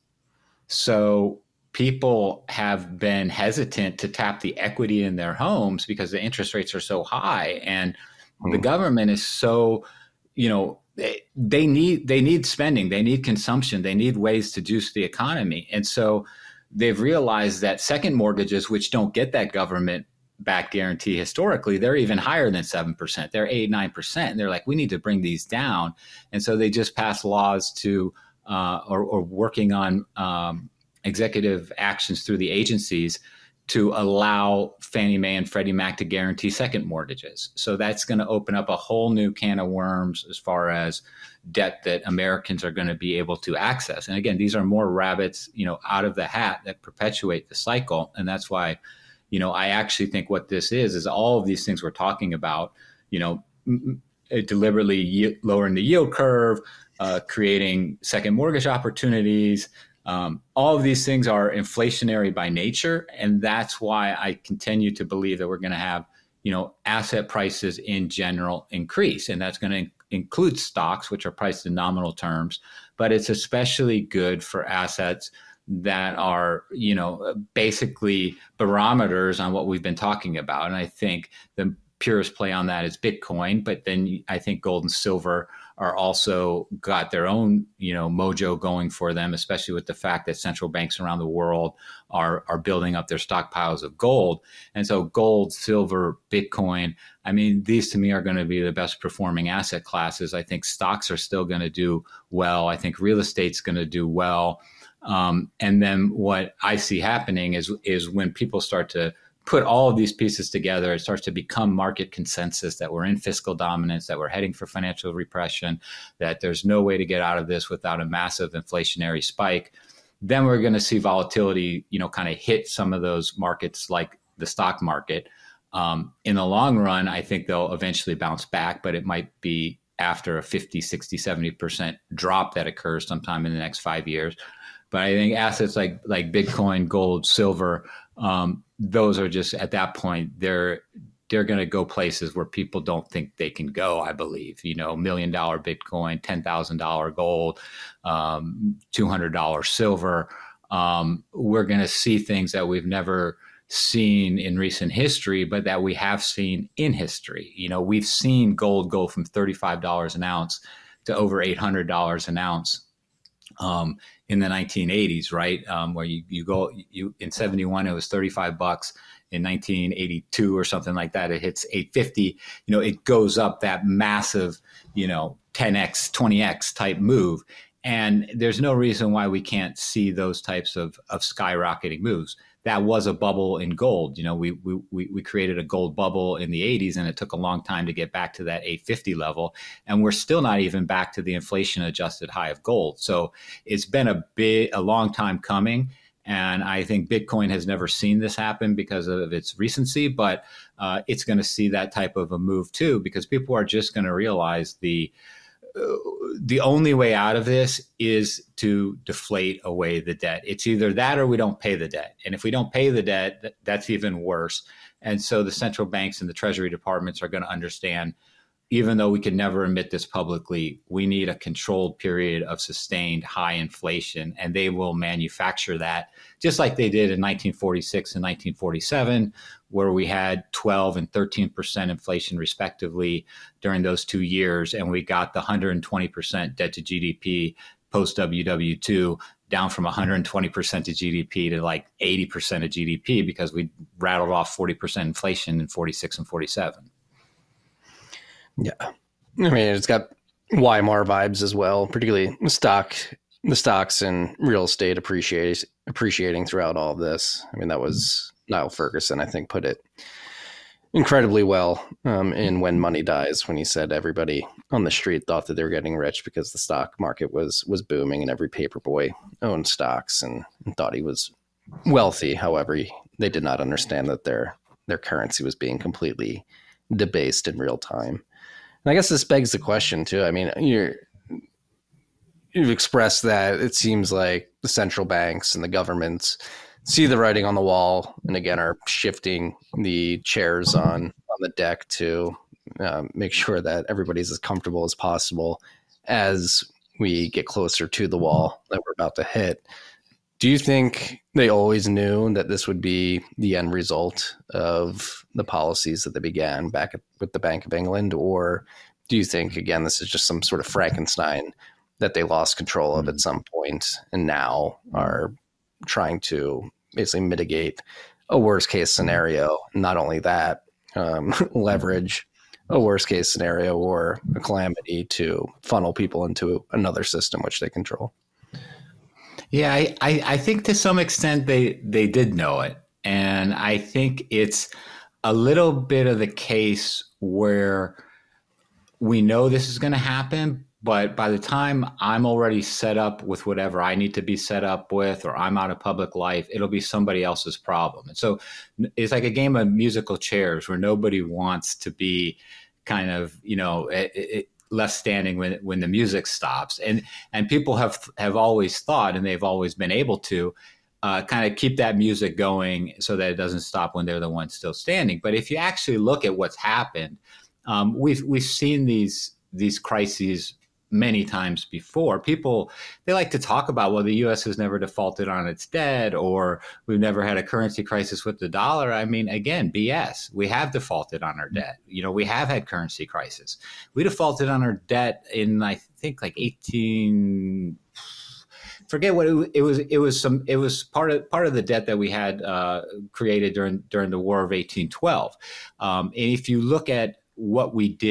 S8: So people have been hesitant to tap the equity in their homes because the interest rates are so high, and mm. the government is so, you know, they, they need they need spending, they need consumption, they need ways to juice the economy. And so they've realized that second mortgages, which don't get that government back guarantee historically, they're even higher than seven percent. They're eight, nine percent. And they're like, we need to bring these down. And so they just passed laws to, uh, or, or working on, um, executive actions through the agencies to allow Fannie Mae and Freddie Mac to guarantee second mortgages. So that's going to open up a whole new can of worms as far as debt that Americans are going to be able to access. And again, these are more rabbits, you know, out of the hat that perpetuate the cycle. And that's why, you know, I actually think what this is, is all of these things we're talking about, you know, deliberately y- lowering the yield curve, uh, creating second mortgage opportunities. Um, all of these things are inflationary by nature, and that's why I continue to believe that we're going to have, you know, asset prices in general increase, and that's going to in- include stocks, which are priced in nominal terms, but it's especially good for assets that are, you know, basically barometers on what we've been talking about. And I think the purest play on that is Bitcoin, but then I think gold and silver are also got their own, you know, mojo going for them, especially with the fact that central banks around the world are are building up their stockpiles of gold. And so gold, silver, Bitcoin, I mean, these to me are going to be the best performing asset classes. I think stocks are still going to do well. I think real estate's going to do well. Um, and then what I see happening is is when people start to put all of these pieces together, it starts to become market consensus that we're in fiscal dominance, that we're heading for financial repression, that there's no way to get out of this without a massive inflationary spike. Then we're going to see volatility, you know, kind of hit some of those markets like the stock market. Um, in the long run, I think they'll eventually bounce back, but it might be after a fifty, sixty, seventy percent drop that occurs sometime in the next five years. But I think assets like like Bitcoin, gold, silver, um, those are just at that point, they're they're going to go places where people don't think they can go, I believe. You know, million dollar Bitcoin, ten thousand dollars gold, um, two hundred dollars silver. Um, we're going to see things that we've never seen in recent history, but that we have seen in history. You know, we've seen gold go from thirty-five dollars an ounce to over eight hundred dollars an ounce. Um, in the nineteen eighties, right? Um, where you, you go, you in seventy-one, it was thirty-five bucks. In nineteen eighty-two or something like that, it hits eight fifty. You know, it goes up that massive, you know, ten X, twenty X type move. And there's no reason why we can't see those types of, of skyrocketing moves. That was a bubble in gold. You know, we, we, we created a gold bubble in the eighties, and it took a long time to get back to that eight fifty level. And we're still not even back to the inflation adjusted high of gold. So it's been a big, a long time coming. And I think Bitcoin has never seen this happen because of its recency, but uh, it's going to see that type of a move too, because people are just going to realize the the only way out of this is to deflate away the debt. It's either that or we don't pay the debt. And if we don't pay the debt, that's even worse. And so the central banks and the treasury departments are going to understand, even though we can never admit this publicly, we need a controlled period of sustained high inflation, and they will manufacture that just like they did in nineteen forty-six and nineteen forty-seven, where we had twelve and thirteen percent inflation respectively during those two years. And we got the one hundred twenty percent debt to G D P post W W two down from one hundred twenty percent of G D P to like eighty percent of G D P because we rattled off forty percent inflation in forty-six and forty-seven.
S7: Yeah. I mean, it's got Weimar vibes as well, particularly the stock, the stocks and real estate appreciate, appreciating throughout all of this. I mean, that was Niall Ferguson, I think, put it incredibly well um, in When Money Dies, when he said everybody on the street thought that they were getting rich because the stock market was was booming and every paperboy owned stocks and, and thought he was wealthy. However, he, they did not understand that their their currency was being completely debased in real time. And I guess this begs the question too. I mean, you're, you've expressed that it seems like the central banks and the governments see the writing on the wall and again are shifting the chairs on, on the deck to uh, make sure that everybody's as comfortable as possible as we get closer to the wall that we're about to hit. Do you think they always knew that this would be the end result of the policies that they began back at, with the Bank of England? Or do you think, again, this is just some sort of Frankenstein that they lost control of at some point and now are trying to basically mitigate a worst case scenario? Not only that, um, leverage a worst case scenario or a calamity to funnel people into another system which they control.
S8: Yeah, I, I, I think to some extent they, they did know it. And I think it's a little bit of the case where we know this is going to happen, but by the time I'm already set up with whatever I need to be set up with, or I'm out of public life, it'll be somebody else's problem. And so it's like a game of musical chairs where nobody wants to be kind of, you know, it, it, left standing when when the music stops. And and people have have always thought, and they've always been able to uh, kind of keep that music going so that it doesn't stop when they're the ones still standing. But if you actually look at what's happened, um, we've we've seen these these crises many times before. People, they like to talk about, well, the U S has never defaulted on its debt, or we've never had a currency crisis with the dollar. I mean, again, B S. We have defaulted on our debt. You know, we have had currency crisis. We defaulted on our debt in, I think, like eighteen. Forget what it, it was. It was some. It was part of part of the debt that we had uh, created during during the War of eighteen twelve. Um, and if you look at what we did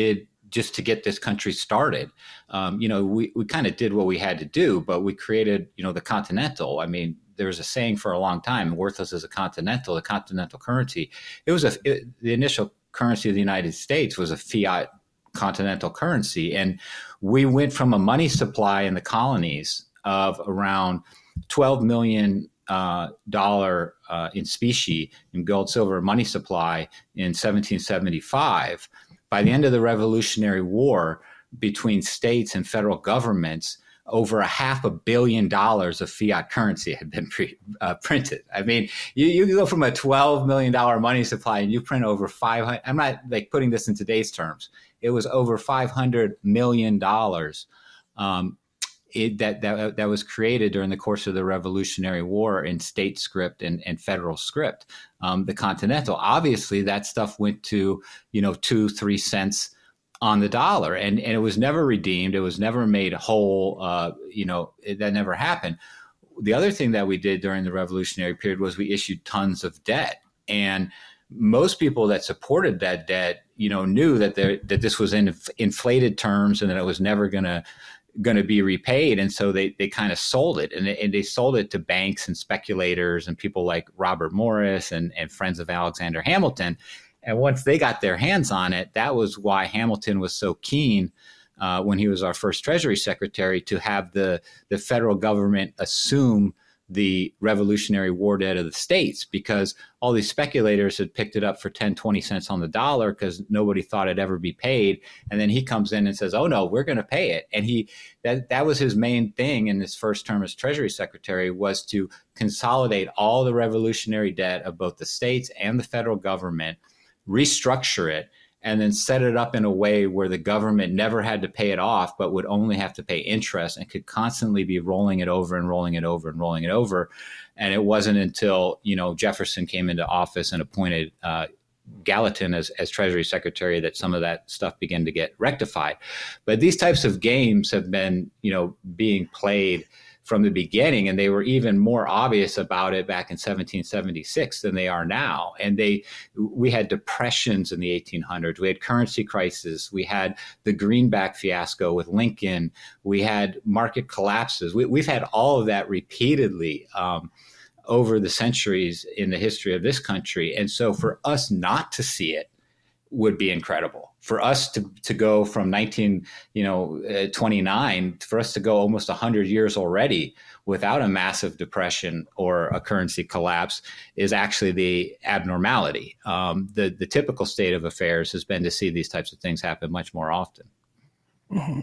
S8: just to get this country started. Um, you know, we, we kind of did what we had to do, but we created, you know, the Continental. I mean, there was a saying for a long time, worthless as a Continental, the Continental currency. It was a, it, the initial currency of the United States was a fiat continental currency. And we went from a money supply in the colonies of around twelve million uh, dollar uh, in specie in gold, silver money supply in seventeen seventy-five. By the end of the Revolutionary War, between states and federal governments, over a half a billion dollars of fiat currency had been pre, uh, printed. I mean, you, you go from a twelve million dollars money supply and you print over five hundred, I'm not like putting this in today's terms. It was over five hundred million dollars um, it, that, that, that was created during the course of the Revolutionary War in state script and, and federal script. Um, the Continental, obviously that stuff went to, you know, two, three cents on the dollar, and, and it was never redeemed. It was never made whole. Uh, you know, it, that never happened. The other thing that we did during the Revolutionary period was we issued tons of debt, and most people that supported that debt, you know, knew that there, that this was in inflated terms and that it was never going to going to be repaid, and so they they kind of sold it, and they, and they sold it to banks and speculators and people like Robert Morris and and friends of Alexander Hamilton. And once they got their hands on it, that was why Hamilton was so keen uh, when he was our first Treasury Secretary to have the, the federal government assume the Revolutionary War debt of the states, because all these speculators had picked it up for ten, twenty cents on the dollar because nobody thought it'd ever be paid. And then he comes in and says, oh, no, we're going to pay it. And he that, that was his main thing in his first term as Treasury Secretary, was to consolidate all the revolutionary debt of both the states and the federal government, restructure it, and then set it up in a way where the government never had to pay it off, but would only have to pay interest and could constantly be rolling it over and rolling it over and rolling it over. And it wasn't until, you know, Jefferson came into office and appointed uh, Gallatin as, as Treasury Secretary that some of that stuff began to get rectified. But these types of games have been, you know, being played from the beginning, and they were even more obvious about it back in seventeen seventy-six than they are now. And they, we had depressions in the eighteen hundreds. We had currency crisis. We had the greenback fiasco with Lincoln. We had market collapses. We, we've had all of that repeatedly um, over the centuries in the history of this country. And so for us not to see it would be incredible. For us to, to go from nineteen, you know, uh, twenty-nine, for us to go almost one hundred years already without a massive depression or a currency collapse is actually the abnormality. Um, the, the typical state of affairs has been to see these types of things happen much more often.
S7: Mm-hmm.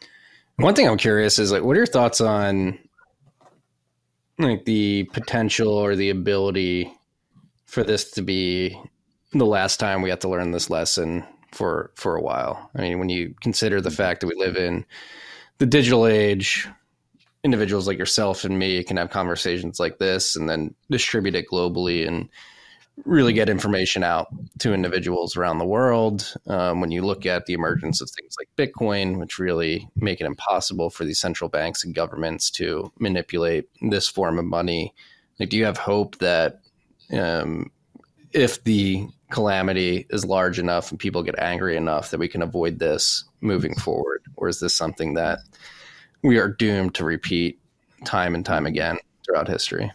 S7: One thing I'm curious is, like, what are your thoughts on like the potential or the ability for this to be the last time we have to learn this lesson for for a while? I mean, when you consider the fact that we live in the digital age, individuals like yourself and me can have conversations like this and then distribute it globally and really get information out to individuals around the world. Um, when you look at the emergence of things like Bitcoin, which really make it impossible for these central banks and governments to manipulate this form of money, like, do you have hope that um, if the calamity is large enough and people get angry enough that we can avoid this moving forward? Or is this something that we are doomed to repeat time and time again throughout history?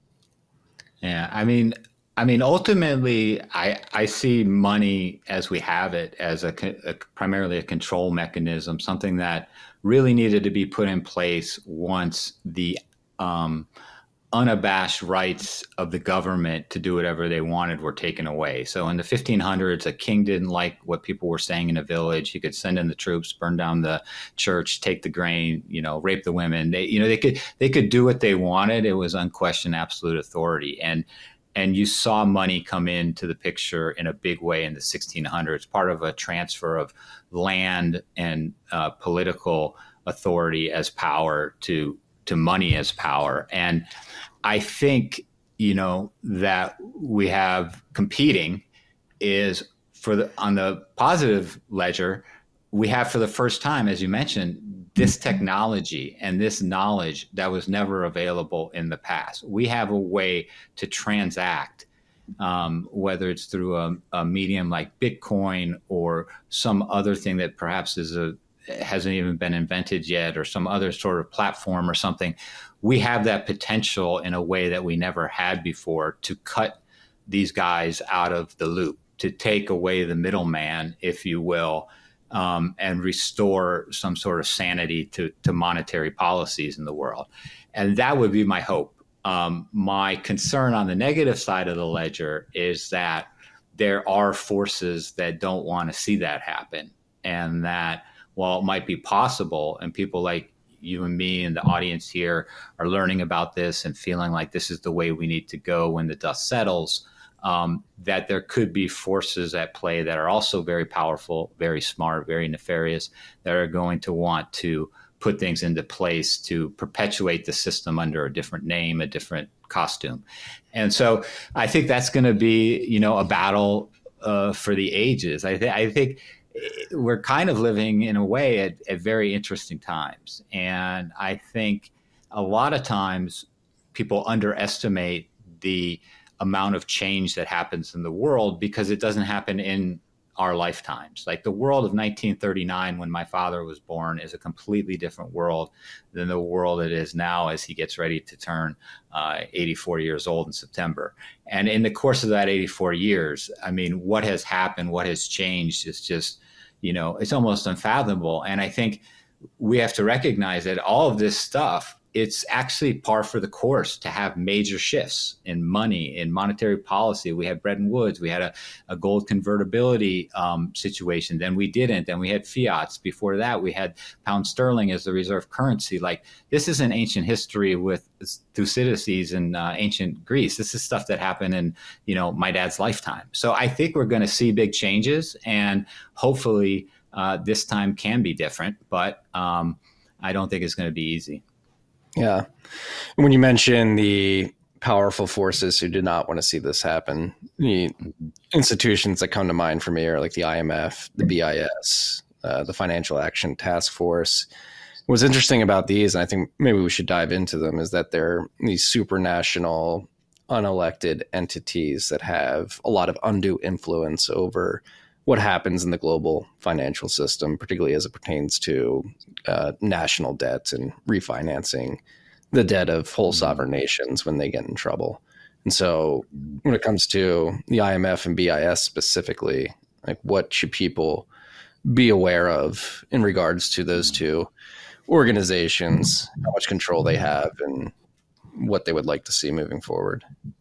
S8: Yeah, I mean, I mean, ultimately, I, I see money as we have it as a, a primarily a control mechanism, something that really needed to be put in place once the um, unabashed rights of the government to do whatever they wanted were taken away. So in the fifteen hundreds, a king didn't like what people were saying in a village. He could send in the troops, burn down the church, take the grain, you know, rape the women. They, you know, they could they could do what they wanted. It was unquestioned absolute authority. And and you saw money come into the picture in a big way in the sixteen hundreds, part of a transfer of land and uh, political authority as power to to money as power. And I think, you know, that we have competing is for the, on the positive ledger, we have for the first time, as you mentioned, this technology and this knowledge that was never available in the past. We have a way to transact um, whether it's through a, a medium like Bitcoin or some other thing that perhaps is a hasn't even been invented yet, or some other sort of platform or something, we have that potential in a way that we never had before to cut these guys out of the loop, to take away the middleman, if you will, um, and restore some sort of sanity to, to monetary policies in the world. And that would be my hope. Um, my concern on the negative side of the ledger is that there are forces that don't want to see that happen, and that while it might be possible, and people like you and me and the audience here are learning about this and feeling like this is the way we need to go when the dust settles, um, that there could be forces at play that are also very powerful, very smart, very nefarious, that are going to want to put things into place to perpetuate the system under a different name, a different costume. And so I think that's going to be, you know, a battle uh, for the ages. I, th- I think we're kind of living in a way at, at very interesting times. And I think a lot of times people underestimate the amount of change that happens in the world because it doesn't happen in our lifetimes. Like the world of nineteen thirty-nine, when my father was born, is a completely different world than the world it is now as he gets ready to turn uh, eighty-four years old in September. And in the course of that eighty-four years, I mean, what has happened, what has changed is just, you know, it's almost unfathomable. And I think we have to recognize that all of this stuff, it's actually par for the course to have major shifts in money, in monetary policy. We had Bretton Woods, we had a, a gold convertibility um, situation, then we didn't, then we had fiats. Before that, we had pound sterling as the reserve currency. Like, this is an ancient history with Thucydides in uh, ancient Greece. This is stuff that happened in, you know, my dad's lifetime. So I think we're going to see big changes, and hopefully uh, this time can be different, but um, I don't think it's going to be easy.
S7: Yeah. When you mention the powerful forces who did not want to see this happen, the institutions that come to mind for me are like the I M F, the B I S, uh, the Financial Action Task Force. What's interesting about these, and I think maybe we should dive into them, is that they're these supranational, unelected entities that have a lot of undue influence over what happens in the global financial system, particularly as it pertains to uh, national debt and refinancing the debt of whole sovereign nations when they get in trouble. And so when it comes to the I M F and B I S specifically, like, what should people be aware of in regards to those two organizations, how much control they have, and what they would like to see moving forward?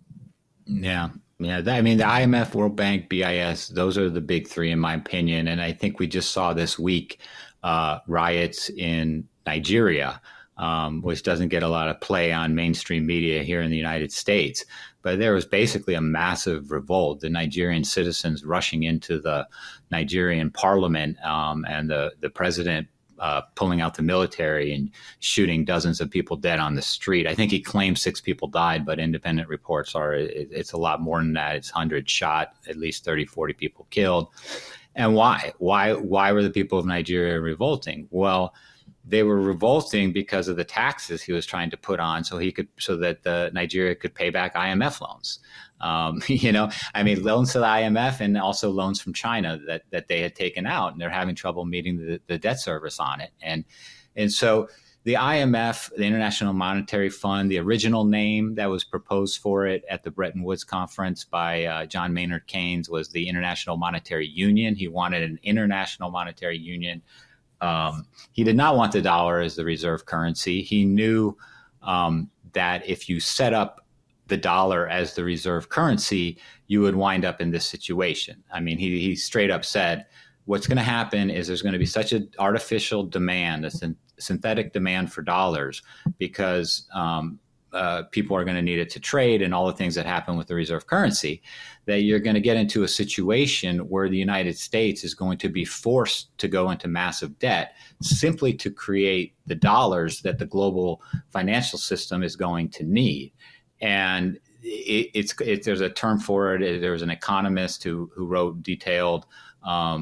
S8: Yeah. Yeah, I mean, the I M F, World Bank, B I S, those are the big three, in my opinion. And I think we just saw this week uh, riots in Nigeria, um, which doesn't get a lot of play on mainstream media here in the United States. But there was basically a massive revolt, the Nigerian citizens rushing into the Nigerian parliament, um, and the, the president Uh, pulling out the military and shooting dozens of people dead on the street. I think he claimed six people died, but independent reports are it, it's a lot more than that. It's hundreds shot, at least thirty, forty people killed. And why? Why? Why were the people of Nigeria revolting? Well, they were revolting because of the taxes he was trying to put on, so he could, so that the Nigeria could pay back I M F loans. Um, you know, I mean, loans to the I M F and also loans from China that that they had taken out, and they're having trouble meeting the, the debt service on it. And and so the I M F, the International Monetary Fund, the original name that was proposed for it at the Bretton Woods Conference by uh, John Maynard Keynes was the International Monetary Union. He wanted an international monetary union. Um, he did not want the dollar as the reserve currency. He knew um, that if you set up the dollar as the reserve currency, you would wind up in this situation. I mean, he, he straight up said, what's going to happen is there's going to be such an artificial demand, a syn- synthetic demand for dollars, because um, uh, people are going to need it to trade and all the things that happen with the reserve currency, that you're going to get into a situation where the United States is going to be forced to go into massive debt simply to create the dollars that the global financial system is going to need. And it, it's it, there's a term for it. There was an economist who who wrote detailed um,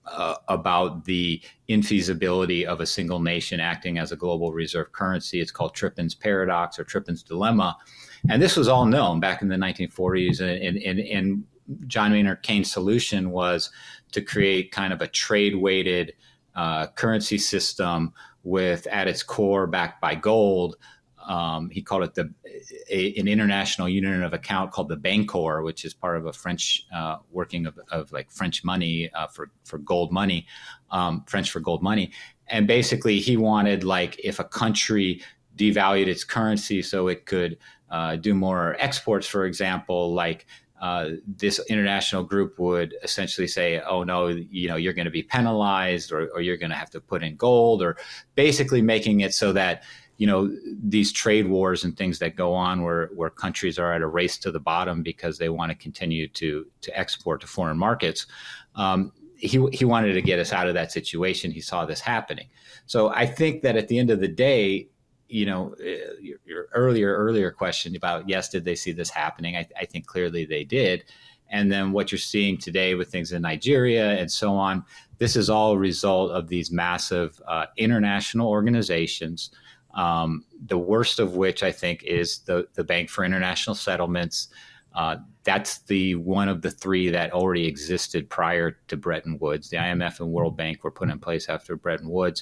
S8: uh, about the infeasibility of a single nation acting as a global reserve currency. It's called Trippin's paradox or Trippin's dilemma. And this was all known back in the nineteen forties. And, and, and John Maynard Keynes' solution was to create kind of a trade-weighted uh, currency system with, at its core, backed by gold. Um, he called it the a, an international unit of account called the Bancor, which is part of a French uh, working of, of like French money uh, for for gold money, um, French for gold money. And basically, he wanted, like, if a country devalued its currency so it could uh, do more exports, for example, like uh, this international group would essentially say, oh, no, you know, you're going to be penalized, or, or you're going to have to put in gold, or basically making it so that, you know, these trade wars and things that go on where, where countries are at a race to the bottom because they want to continue to to export to foreign markets. Um, he he wanted to get us out of that situation. He saw this happening. So I think that at the end of the day, you know, your, your earlier earlier question about, yes, did they see this happening? I, I think clearly they did. And then what you're seeing today with things in Nigeria and so on, this is all a result of these massive uh, international organizations. Um, the worst of which, I think, is the, the Bank for International Settlements. Uh, that's the one of the three that already existed prior to Bretton Woods. The I M F and World Bank were put in place after Bretton Woods.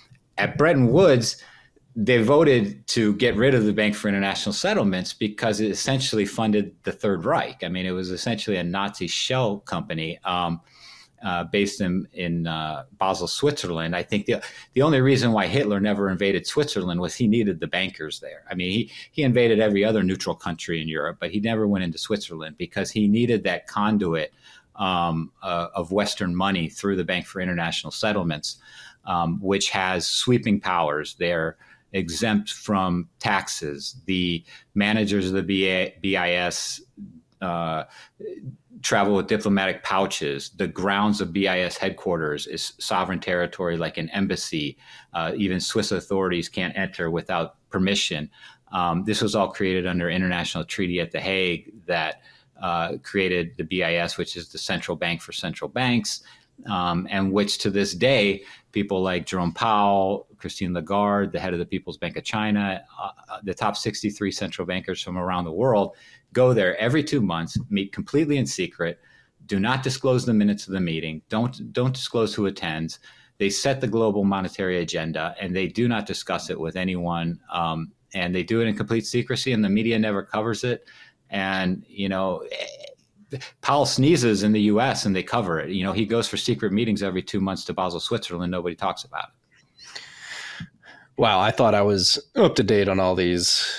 S8: At Bretton Woods, they voted to get rid of the Bank for International Settlements because it essentially funded the Third Reich. I mean, it was essentially a Nazi shell company. Um, Uh, based in in uh, Basel, Switzerland. I think the the only reason why Hitler never invaded Switzerland was he needed the bankers there. I mean, he he invaded every other neutral country in Europe, but he never went into Switzerland because he needed that conduit um, uh, of Western money through the Bank for International Settlements, um, which has sweeping powers. They're exempt from taxes. The managers of the B I S uh, travel with diplomatic pouches. The grounds of B I S headquarters is sovereign territory, like an embassy. Uh, even Swiss authorities can't enter without permission. Um, this was all created under international treaty at The Hague that uh, created the B I S, which is the central bank for central banks, um, and which to this day, people like Jerome Powell, Christine Lagarde, the head of the People's Bank of China, uh, the top sixty-three central bankers from around the world, go there every two months, meet completely in secret, do not disclose the minutes of the meeting, don't don't disclose who attends. They set the global monetary agenda, and they do not discuss it with anyone. Um, and they do it in complete secrecy, and the media never covers it. And, you know, Powell sneezes in the U S and they cover it. You know, he goes for secret meetings every two months to Basel, Switzerland. Nobody talks about it.
S7: Wow, I thought I was up to date on all these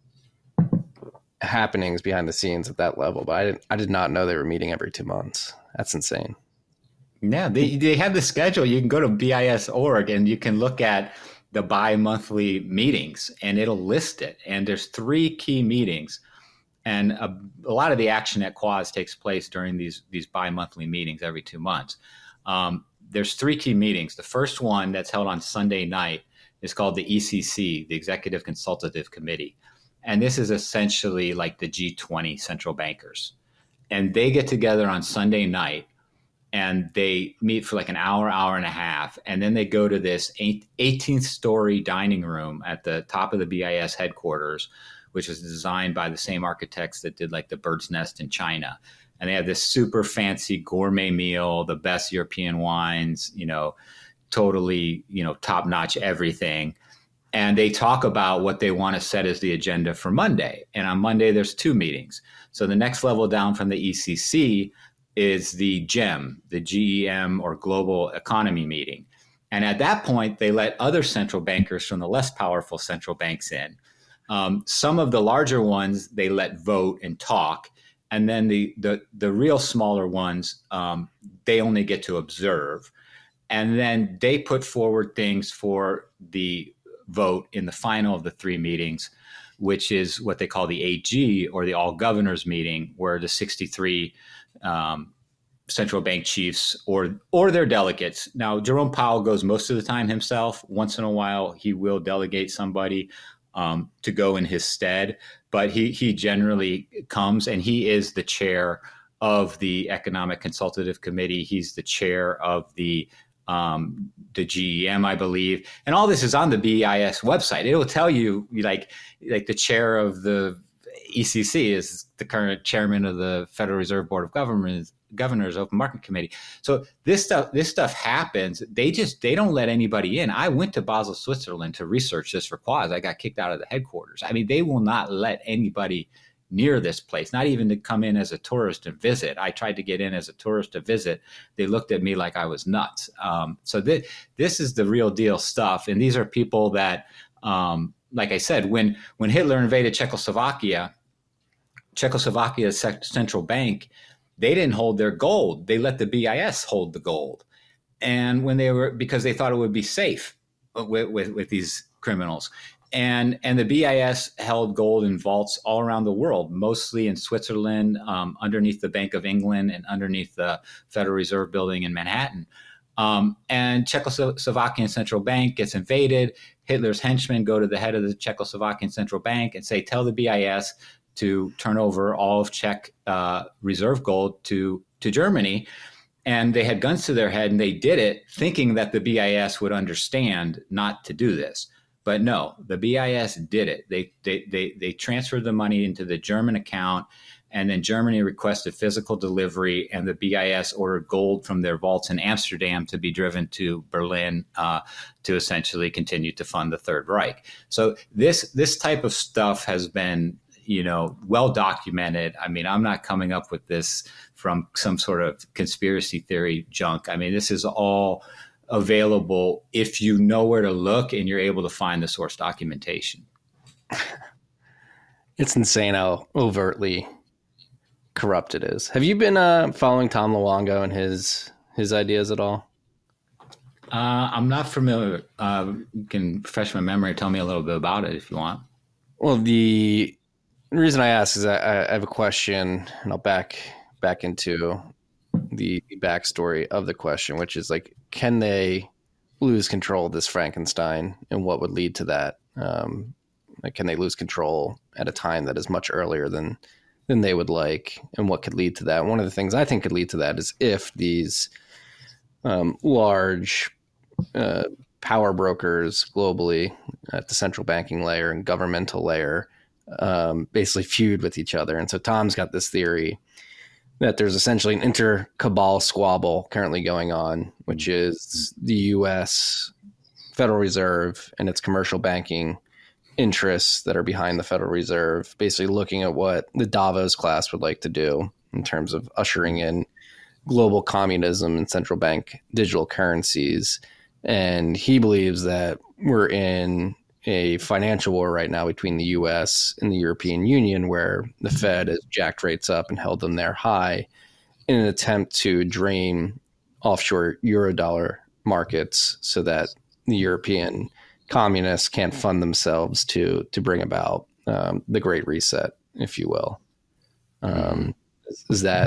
S7: happenings behind the scenes at that level, but I didn't. I did not know they were meeting every two months. That's insane.
S8: Yeah, they they have the schedule. You can go to B I S dot org and you can look at the bi-monthly meetings, and it'll list it. And there's three key meetings, and a, a lot of the action at Quaz takes place during these these bi-monthly meetings every two months. Um, there's three key meetings. The first one that's held on Sunday night is called the E C C, the Executive Consultative Committee. And this is essentially like the G twenty central bankers. And they get together on Sunday night and they meet for like an hour, hour and a half. And then they go to this eighteenth story dining room at the top of the B I S headquarters, which was designed by the same architects that did like the Bird's Nest in China. And they have this super fancy gourmet meal, the best European wines, you know, totally, you know, top notch everything. And they talk about what they want to set as the agenda for Monday. And on Monday, there's two meetings. So the next level down from the E C C is the G E M, the G E M or Global Economy meeting. And at that point, they let other central bankers from the less powerful central banks in. Um, some of the larger ones, they let vote and talk. And then the the, the real smaller ones, um, they only get to observe. And then they put forward things for the vote in the final of the three meetings, which is what they call the A G or the All Governors meeting, where the sixty-three um, central bank chiefs or or their delegates. Now, Jerome Powell goes most of the time himself. Once in a while, he will delegate somebody um, to go in his stead, but he he generally comes, and he is the chair of the Economic Consultative Committee. He's the chair of the um, the G E M, I believe. And all this is on the B I S website. It will tell you, like, like the chair of the E C C is the current chairman of the Federal Reserve Board of Governors, Governors Open Market Committee. So this stuff, this stuff happens. They just, they don't let anybody in. I went to Basel, Switzerland to research this for Quaz. I got kicked out of the headquarters. I mean, they will not let anybody near this place, not even to come in as a tourist and visit. I tried to get in as a tourist to visit. They looked at me like I was nuts. Um, so th- this is the real deal stuff. And these are people that, um, like I said, when when Hitler invaded Czechoslovakia, Czechoslovakia's central bank, they didn't hold their gold. They let the B I S hold the gold. And when they were, because they thought it would be safe with, with, with these criminals. And and the B I S held gold in vaults all around the world, mostly in Switzerland, um, underneath the Bank of England and underneath the Federal Reserve Building in Manhattan. Um, and Czechoslovakian central bank gets invaded. Hitler's henchmen go to the head of the Czechoslovakian central bank and say, tell the B I S to turn over all of Czech uh, reserve gold to, to Germany. And they had guns to their head, and they did it thinking that the B I S would understand not to do this. But no, the B I S did it. They, they they they transferred the money into the German account, and then Germany requested physical delivery, and the B I S ordered gold from their vaults in Amsterdam to be driven to Berlin uh, to essentially continue to fund the Third Reich. So this this type of stuff has been, you know, well documented. I mean, I'm not coming up with this from some sort of conspiracy theory junk. I mean, this is all available if you know where to look and you're able to find the source documentation.
S7: It's insane how overtly corrupt it is. Have you been uh, following Tom Luongo and his his ideas at all?
S8: Uh, I'm not familiar. Uh, you can refresh my memory. Tell me a little bit about it if you want.
S7: Well, the reason I ask is I, I have a question, and I'll back back into the backstory of the question, which is like, can they lose control of this Frankenstein, and what would lead to that? Um, like, can they lose control at a time that is much earlier than than they would like, and what could lead to that? One of the things I think could lead to that is if these um, large uh, power brokers globally at the central banking layer and governmental layer um, basically feud with each other. And so Tom's got this theory that there's essentially an inter-cabal squabble currently going on, which is the U S Federal Reserve and its commercial banking interests that are behind the Federal Reserve, basically looking at what the Davos class would like to do in terms of ushering in global communism and central bank digital currencies. And he believes that we're in a financial war right now between the U S and the European Union, where the Fed has jacked rates up and held them there high in an attempt to drain offshore Eurodollar markets so that the European communists can't fund themselves to to bring about um, the Great Reset, if you will. Um, is that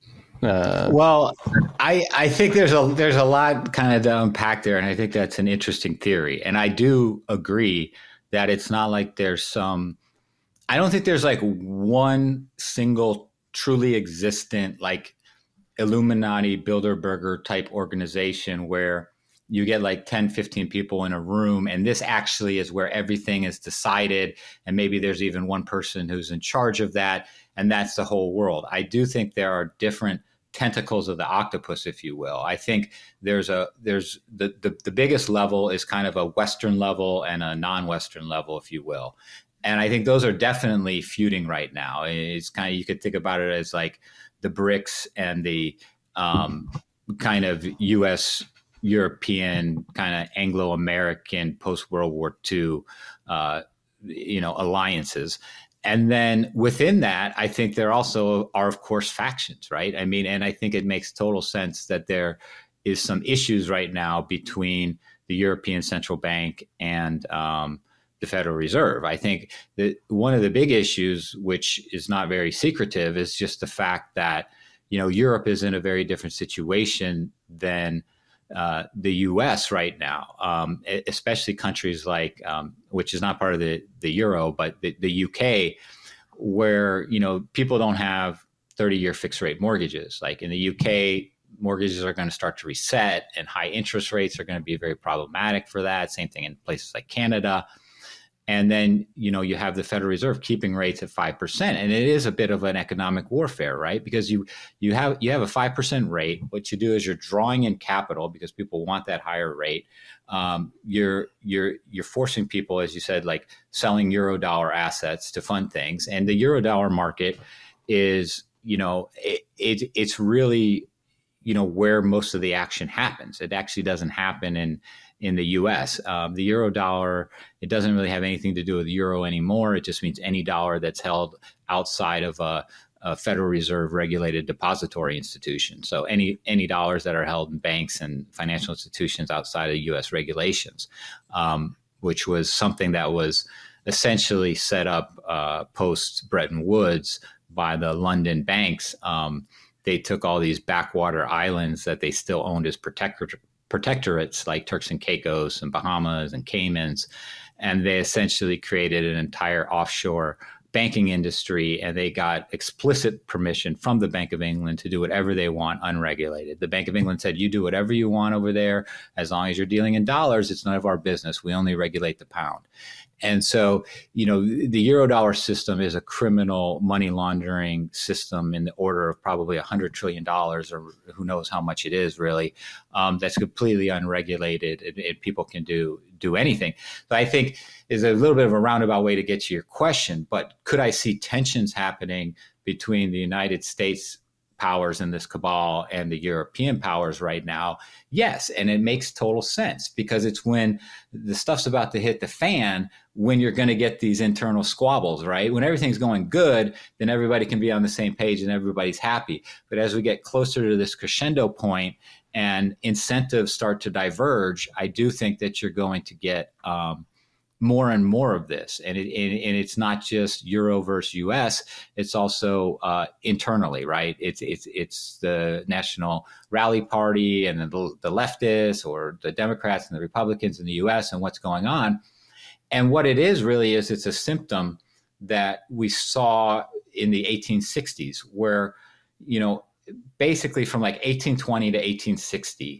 S7: Uh,
S8: well, I, I think there's a there's a lot kind of to unpack there, and I think that's an interesting theory. And I do agree that it's not like there's some. I don't think there's like one single truly existent like Illuminati Bilderberger type organization where you get like ten, fifteen people in a room, and this actually is where everything is decided. And maybe there's even one person who's in charge of that, and that's the whole world. I do think there are different tentacles of the octopus, if you will. I think there's a there's the, the the biggest level is kind of a Western level and a non-Western level, if you will. And I think those are definitely feuding right now. It's kind of, you could think about it as like the BRICS and the um, kind of U S European kind of Anglo-American post-World War Two, uh, you know, alliances. And then within that, I think there also are, of course, factions, right? I mean, and I think it makes total sense that there is some issues right now between the European Central Bank and um, the Federal Reserve. I think that one of the big issues, which is not very secretive, is just the fact that, you know, Europe is in a very different situation than uh, the U S right now, um, especially countries like, um, which is not part of the, the Euro, but the, the U K, where, you know, people don't have thirty-year fixed rate mortgages. Like in the U K, mortgages are going to start to reset, and high interest rates are going to be very problematic for that. Same thing in places like Canada. And then, you know, you have the Federal Reserve keeping rates at five percent. And it is a bit of an economic warfare, right? Because you you have you have a five percent rate. What you do is you're drawing in capital because people want that higher rate. Um, you're you're you're forcing people, as you said, like selling Eurodollar assets to fund things. And the Eurodollar market is, you know, it, it it's really, you know, where most of the action happens. It actually doesn't happen in in the U S. Um, the euro dollar, it doesn't really have anything to do with euro anymore. It just means any dollar that's held outside of a, a Federal Reserve regulated depository institution. So any any dollars that are held in banks and financial institutions outside of U S regulations, um, which was something that was essentially set up uh, post Bretton Woods by the London banks. Um, they took all these backwater islands that they still owned as protector protectorates like Turks and Caicos and Bahamas and Caymans. And they essentially created an entire offshore banking industry, and they got explicit permission from the Bank of England to do whatever they want unregulated. The Bank of England said, you do whatever you want over there. As long as you're dealing in dollars, it's none of our business. We only regulate the pound. And so, you know, the Eurodollar system is a criminal money laundering system in the order of probably one hundred trillion dollars, or who knows how much it is really, um, that's completely unregulated, and, and people can do do anything. So I think is a little bit of a roundabout way to get to your question, but could I see tensions happening between the United States powers in this cabal and the European powers right now? Yes. And it makes total sense, because it's when the stuff's about to hit the fan when you're going to get these internal squabbles, right? When everything's going good, then everybody can be on the same page and everybody's happy. But as we get closer to this crescendo point and incentives start to diverge, I do think that you're going to get um, more and more of this. And, it, and, and it's not just Euro versus U S, it's also uh, internally, right? It's, it's, it's the National Rally Party and the, the leftists, or the Democrats and the Republicans in the U S, and what's going on. And what it is really is it's a symptom that we saw in the eighteen sixties, where, you know, basically from like eighteen twenty to eighteen sixty,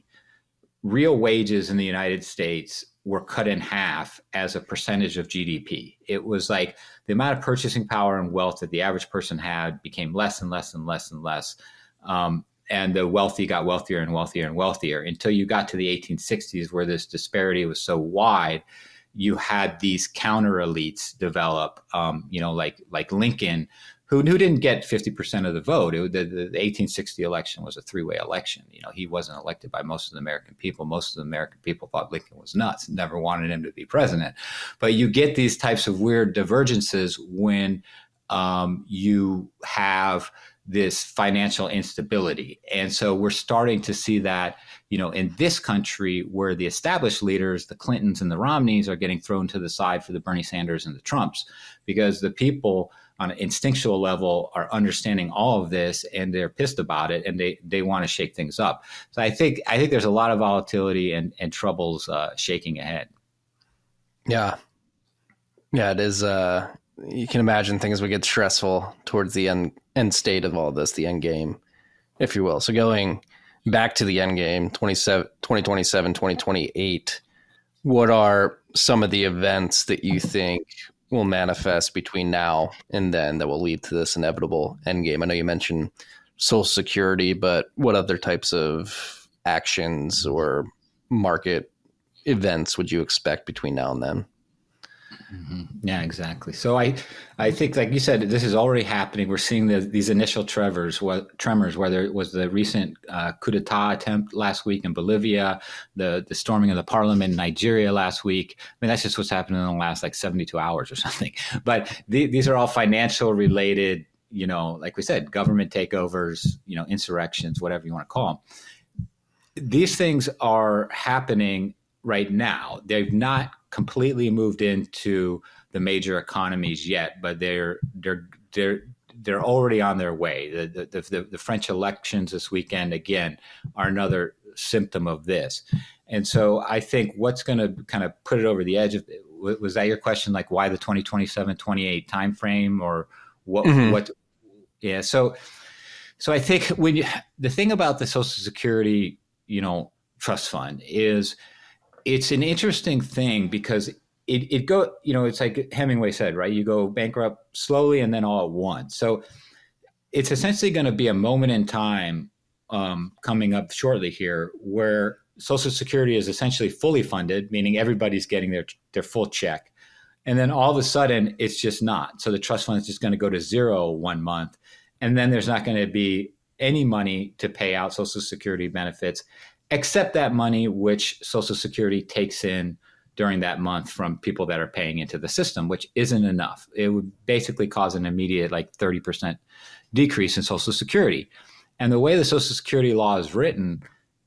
S8: real wages in the United States were cut in half as a percentage of G D P. It was like the amount of purchasing power and wealth that the average person had became less and less and less and less. Um, and the wealthy got wealthier and wealthier and wealthier until you got to the eighteen sixties, where this disparity was so wide. You had these counter elites develop, um, you know, like like Lincoln, who, who didn't get fifty percent of the vote. It, the, the eighteen sixty election was a three-way election. You know, he wasn't elected by most of the American people. Most of the American people thought Lincoln was nuts, never wanted him to be president. But you get these types of weird divergences when um, you have this financial instability. And so we're starting to see that, you know, in this country, where the established leaders, the Clintons and the Romneys, are getting thrown to the side for the Bernie Sanders and the Trumps, because the people on an instinctual level are understanding all of this, and they're pissed about it, and they they want to shake things up. So I think I think there's a lot of volatility and, and troubles uh, shaking ahead.
S7: Yeah. Yeah, it is. Uh, you can imagine things would get stressful towards the end, end state of all this, the end game, if you will. So going back to the end game, twenty twenty-seven, twenty twenty-eight, what are some of the events that you think will manifest between now and then that will lead to this inevitable end game? I know you mentioned Social Security, but what other types of actions or market events would you expect between now and then?
S8: Mm-hmm. Yeah, exactly. So I, I think, like you said, this is already happening. We're seeing the, these initial tremors, what, tremors, whether it was the recent uh, coup d'etat attempt last week in Bolivia, the the storming of the parliament in Nigeria last week. I mean, that's just what's happened in the last like seventy-two hours or something. But the, these are all financial related, you know, like we said, government takeovers, you know, insurrections, whatever you want to call them. These things are happening right now. They've not completely moved into the major economies yet, but they're they're they're they're already on their way. The the, the, the French elections this weekend again are another symptom of this. And so I think what's going to kind of put it over the edge of, was that your question, like why the twenty twenty-seven, twenty-eight timeframe, or what? Mm-hmm. What? Yeah. So So I think when you, the thing about the Social Security, you know, trust fund is it's an interesting thing because it, it go, you know, it's like Hemingway said, right? You go bankrupt slowly and then all at once. So it's essentially going to be a moment in time um, coming up shortly here where Social Security is essentially fully funded, meaning everybody's getting their, their full check. And then all of a sudden it's just not. So the trust fund is just going to go to zero one month. And then there's not going to be any money to pay out Social Security benefits, except that money which Social Security takes in during that month from people that are paying into the system, which isn't enough. It would basically cause an immediate like thirty percent decrease in Social Security. And the way the Social Security law is written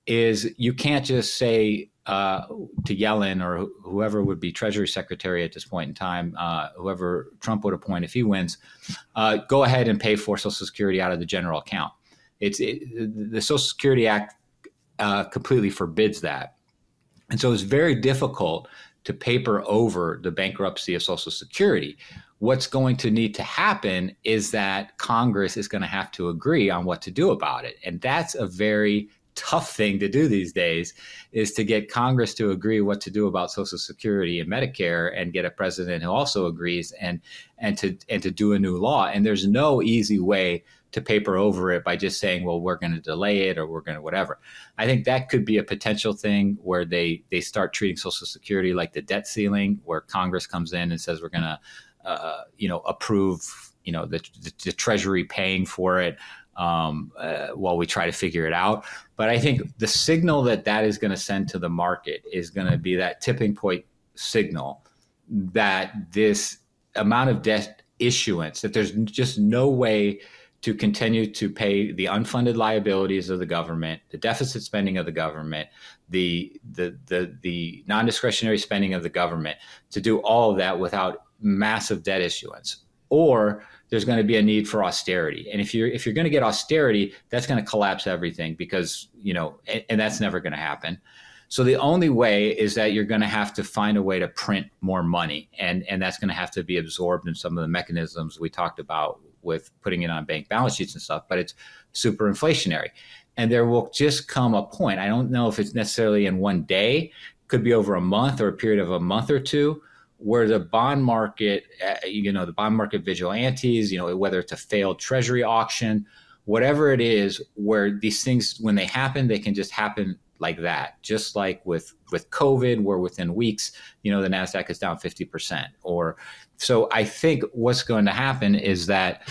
S8: is you can't just say uh, to Yellen or wh- whoever would be Treasury Secretary at this point in time, uh, whoever Trump would appoint if he wins, uh, go ahead and pay for Social Security out of the general account. It's it, the Social Security Act uh, completely forbids that. And so it's very difficult to paper over the bankruptcy of Social Security. What's going to need to happen is that Congress is going to have to agree on what to do about it. And that's a very tough thing to do these days, is to get Congress to agree what to do about Social Security and Medicare and get a president who also agrees and and to and to do a new law. And there's no easy way to paper over it by just saying, well, we're going to delay it or we're going to whatever. I think that could be a potential thing where they they start treating Social Security like the debt ceiling, where Congress comes in and says we're going to uh, you know approve you know the, the, the Treasury paying for it um, uh, while we try to figure it out. But I think the signal that that is going to send to the market is going to be that tipping point signal that this amount of debt issuance, that there's just no way to continue to pay the unfunded liabilities of the government, the deficit spending of the government, the the the the non-discretionary spending of the government, to do all of that without massive debt issuance. Or there's going to be a need for austerity. And if you're if you're going to get austerity, that's going to collapse everything because, you know, and, and that's never going to happen. So the only way is that you're going to have to find a way to print more money. And, and that's going to have to be absorbed in some of the mechanisms we talked about with putting it on bank balance sheets and stuff, but it's super inflationary. And there will just come a point, I don't know if it's necessarily in one day, could be over a month or a period of a month or two, where the bond market, uh, you know, the bond market vigilantes, you know, whether it's a failed treasury auction, whatever it is, where these things, when they happen, they can just happen like that. Just like with, with COVID, where within weeks, you know, the NASDAQ is down fifty percent. Or so I think what's going to happen is that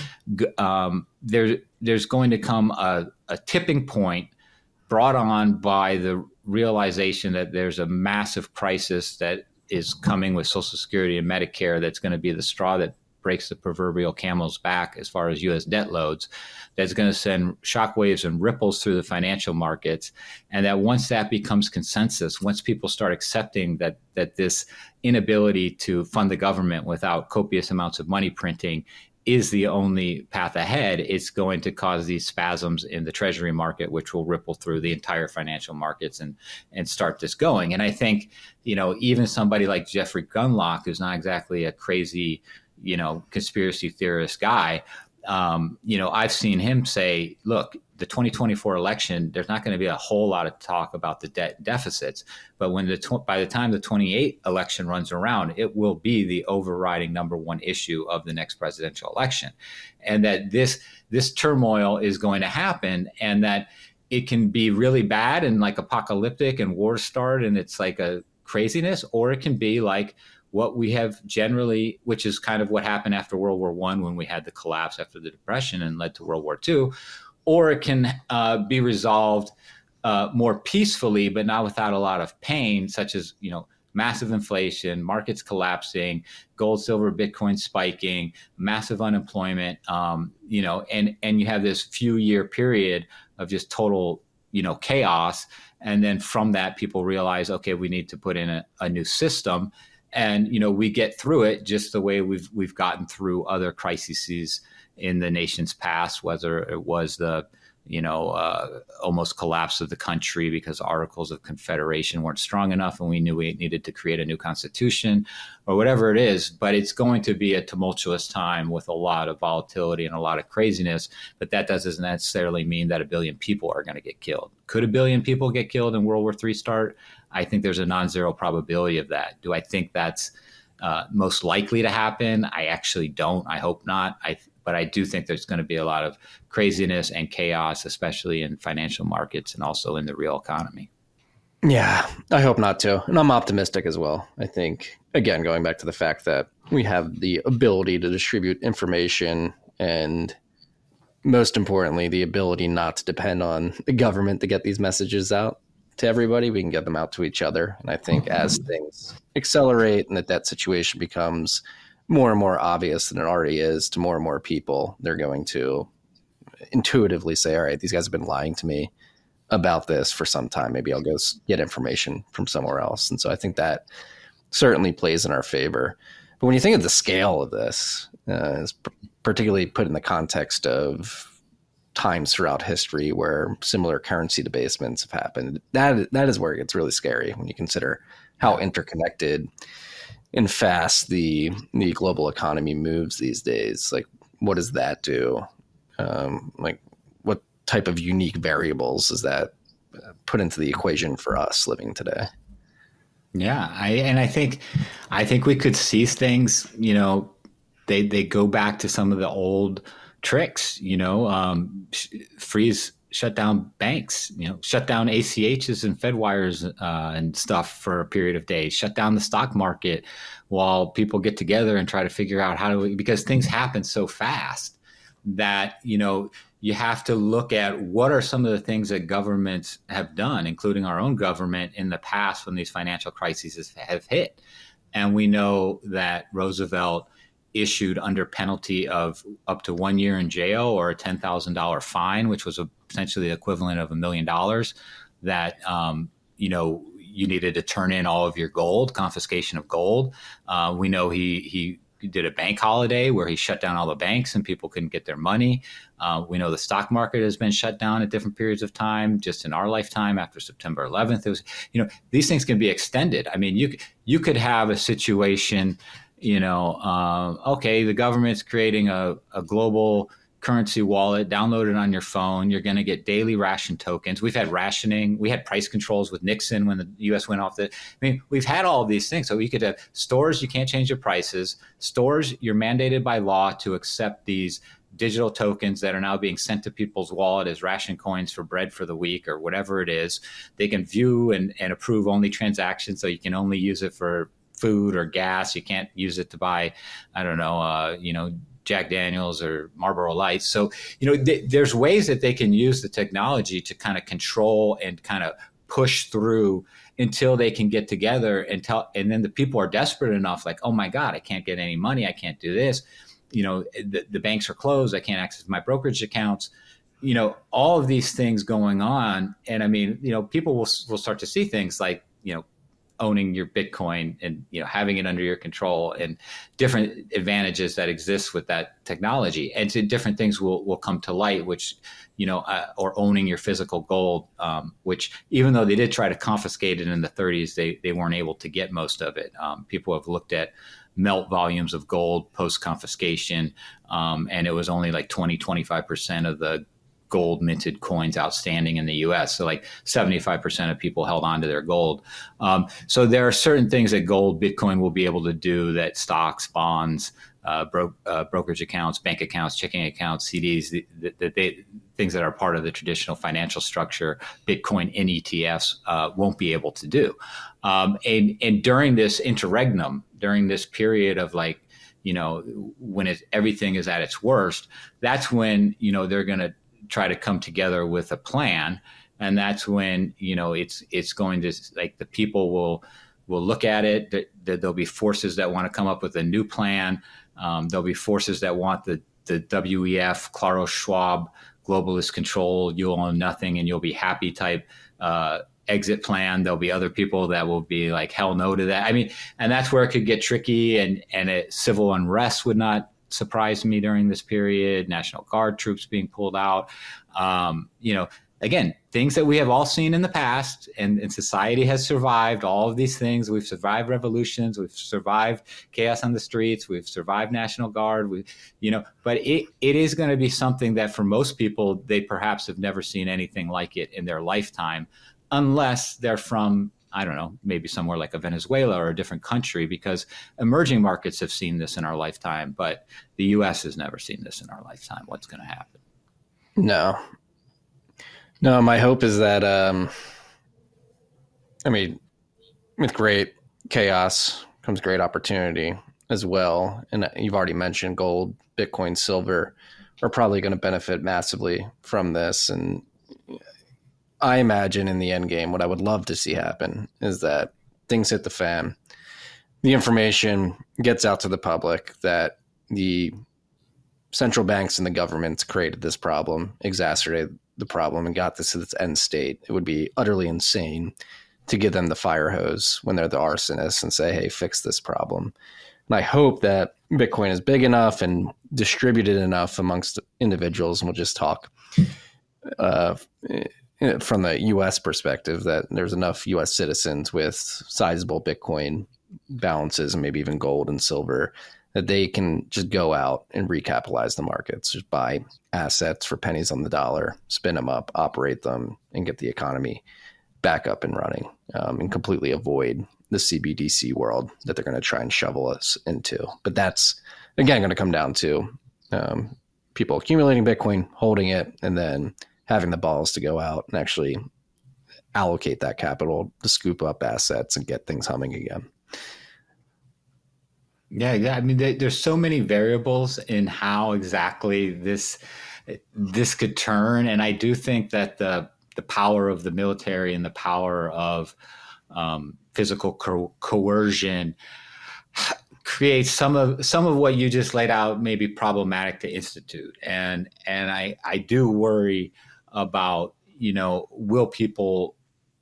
S8: um, there, there's going to come a, a tipping point brought on by the realization that there's a massive crisis that is coming with Social Security and Medicare that's going to be the straw that breaks the proverbial camel's back as far as U S debt loads, that's going to send shockwaves and ripples through the financial markets. And that once that becomes consensus, once people start accepting that that this inability to fund the government without copious amounts of money printing is the only path ahead, it's going to cause these spasms in the treasury market, which will ripple through the entire financial markets and and start this going. And I think, you know, even somebody like Jeffrey Gundlach, who's not exactly a crazy, you know, conspiracy theorist guy, um, you know, I've seen him say, look, the twenty twenty-four election, there's not going to be a whole lot of talk about the debt deficits. But when the tw- by the time the twenty-eight election runs around, it will be the overriding number one issue of the next presidential election. And that this this turmoil is going to happen, and that it can be really bad and like apocalyptic and wars start and it's like a craziness, or it can be like what we have generally, which is kind of what happened after World War One when we had the collapse after the Depression and led to World War Two, or it can uh, be resolved uh, more peacefully, but not without a lot of pain, such as, you know, massive inflation, markets collapsing, gold, silver, Bitcoin spiking, massive unemployment, um, you know, and, and you have this few year period of just total, you know, chaos. And then from that, people realize, okay, we need to put in a, a new system. And, you know, we get through it just the way we've we've gotten through other crises in the nation's past, whether it was the, you know, uh, almost collapse of the country because Articles of Confederation weren't strong enough and we knew we needed to create a new constitution or whatever it is. But it's going to be a tumultuous time with a lot of volatility and a lot of craziness. But that doesn't necessarily mean that a billion people are going to get killed. Could a billion people get killed in World War Three start? I think there's a non-zero probability of that. Do I think that's uh, most likely to happen? I actually don't. I hope not. I But I do think there's going to be a lot of craziness and chaos, especially in financial markets and also in the real economy.
S7: Yeah, I hope not too. And I'm optimistic as well. I think, again, going back to the fact that we have the ability to distribute information and, most importantly, the ability not to depend on the government to get these messages out to everybody. We can get them out to each other. And I think as things accelerate and that that situation becomes more and more obvious than it already is to more and more people, they're going to intuitively say, all right, these guys have been lying to me about this for some time. Maybe I'll go get information from somewhere else. And so I think that certainly plays in our favor. But when you think of the scale of this, uh, particularly put in the context of times throughout history where similar currency debasements have happened, that that is where it gets really scary when you consider how interconnected and fast the the global economy moves these days. Like, what does that do? Um, like, what type of unique variables does that put into the equation for us living today?
S8: Yeah, I and I think I think we could see things. You know, they they go back to some of the old tricks. You know, um, freeze. Shut down banks, you know, shut down A C Hs and Fed wires uh, and stuff for a period of days, shut down the stock market while people get together and try to figure out how to, because things happen so fast that, you know, you have to look at what are some of the things that governments have done, including our own government in the past when these financial crises have hit. And we know that Roosevelt issued under penalty of up to one year in jail or a ten thousand dollars fine, which was essentially the equivalent of a million dollars, that, um, you know, you needed to turn in all of your gold, confiscation of gold. Uh, we know he he did a bank holiday where he shut down all the banks and people couldn't get their money. Uh, we know the stock market has been shut down at different periods of time, just in our lifetime after September eleventh. It was, you know, these things can be extended. I mean, you you could have a situation. You know, uh, okay, the government's creating a, a global currency wallet, download it on your phone. You're going to get daily ration tokens. We've had rationing. We had price controls with Nixon when the U S went off the, I mean, we've had all of these things. So you could have stores, you can't change your prices. Stores, you're mandated by law to accept these digital tokens that are now being sent to people's wallet as ration coins for bread for the week or whatever it is. They can view and, and approve only transactions. So you can only use it for food or gas. You can't use it to buy, I don't know, uh, you know, Jack Daniels or Marlboro Lights. So, you know, th- there's ways that they can use the technology to kind of control and kind of push through until they can get together and tell, and then the people are desperate enough, like, oh my God, I can't get any money. I can't do this. You know, the, the banks are closed. I can't access my brokerage accounts. You know, all of these things going on. And I mean, you know, people will will start to see things like, you know, owning your Bitcoin and, you know, having it under your control and different advantages that exist with that technology. And so different things will, will come to light, which, you know, uh, or owning your physical gold, um, which even though they did try to confiscate it in the thirties, they, they weren't able to get most of it. Um, people have looked at melt volumes of gold post confiscation. Um, and it was only like twenty, twenty-five percent of the gold minted coins outstanding in the U S. So like seventy-five percent of people held on to their gold. Um, so there are certain things that gold, Bitcoin will be able to do that stocks, bonds, uh, bro- uh, brokerage accounts, bank accounts, checking accounts, C Ds, that the, they, things that are part of the traditional financial structure, Bitcoin and E T Fs uh, won't be able to do. Um, and, and during this interregnum, during this period of like, you know, when it, everything is at its worst, that's when, you know, they're going to try to come together with a plan. And that's when, you know, it's, it's going to, like, the people will, will look at it. That, that there'll be forces that want to come up with a new plan. Um, there'll be forces that want the, the W E F, Klaus Schwab, globalist control, you'll own nothing and you'll be happy type, uh, exit plan. There'll be other people that will be like, hell no to that. I mean, and that's where it could get tricky, and, and it, civil unrest would not surprised me during this period. National Guard troops being pulled out. Um, you know, again, things that we have all seen in the past, and, and society has survived all of these things. We've survived revolutions. We've survived chaos on the streets. We've survived National Guard. We, you know, but it, it is going to be something that for most people, they perhaps have never seen anything like it in their lifetime, unless they're from, I don't know, maybe somewhere like a Venezuela or a different country, because emerging markets have seen this in our lifetime, but the U S has never seen this in our lifetime. What's going to happen?
S7: No. No, my hope is that, um, I mean, with great chaos comes great opportunity as well. And you've already mentioned gold, Bitcoin, silver are probably going to benefit massively from this. And I imagine in the end game, what I would love to see happen is that things hit the fan. The information gets out to the public that the central banks and the governments created this problem, exacerbated the problem, and got this to its end state. It would be utterly insane to give them the fire hose when they're the arsonists and say, hey, fix this problem. And I hope that Bitcoin is big enough and distributed enough amongst individuals, and we'll just talk uh, from the U S perspective, that there's enough U S citizens with sizable Bitcoin balances and maybe even gold and silver that they can just go out and recapitalize the markets, just buy assets for pennies on the dollar, spin them up, operate them, and get the economy back up and running, um, and completely avoid the C B D C world that they're going to try and shovel us into. But that's, again, going to come down to um, people accumulating Bitcoin, holding it, and then having the balls to go out and actually allocate that capital to scoop up assets and get things humming again.
S8: Yeah, yeah. I mean, they, there's so many variables in how exactly this this could turn, and I do think that the the power of the military and the power of um, physical co- coercion creates some of some of what you just laid out may be problematic to institute, and and I I do worry about, you know, will people,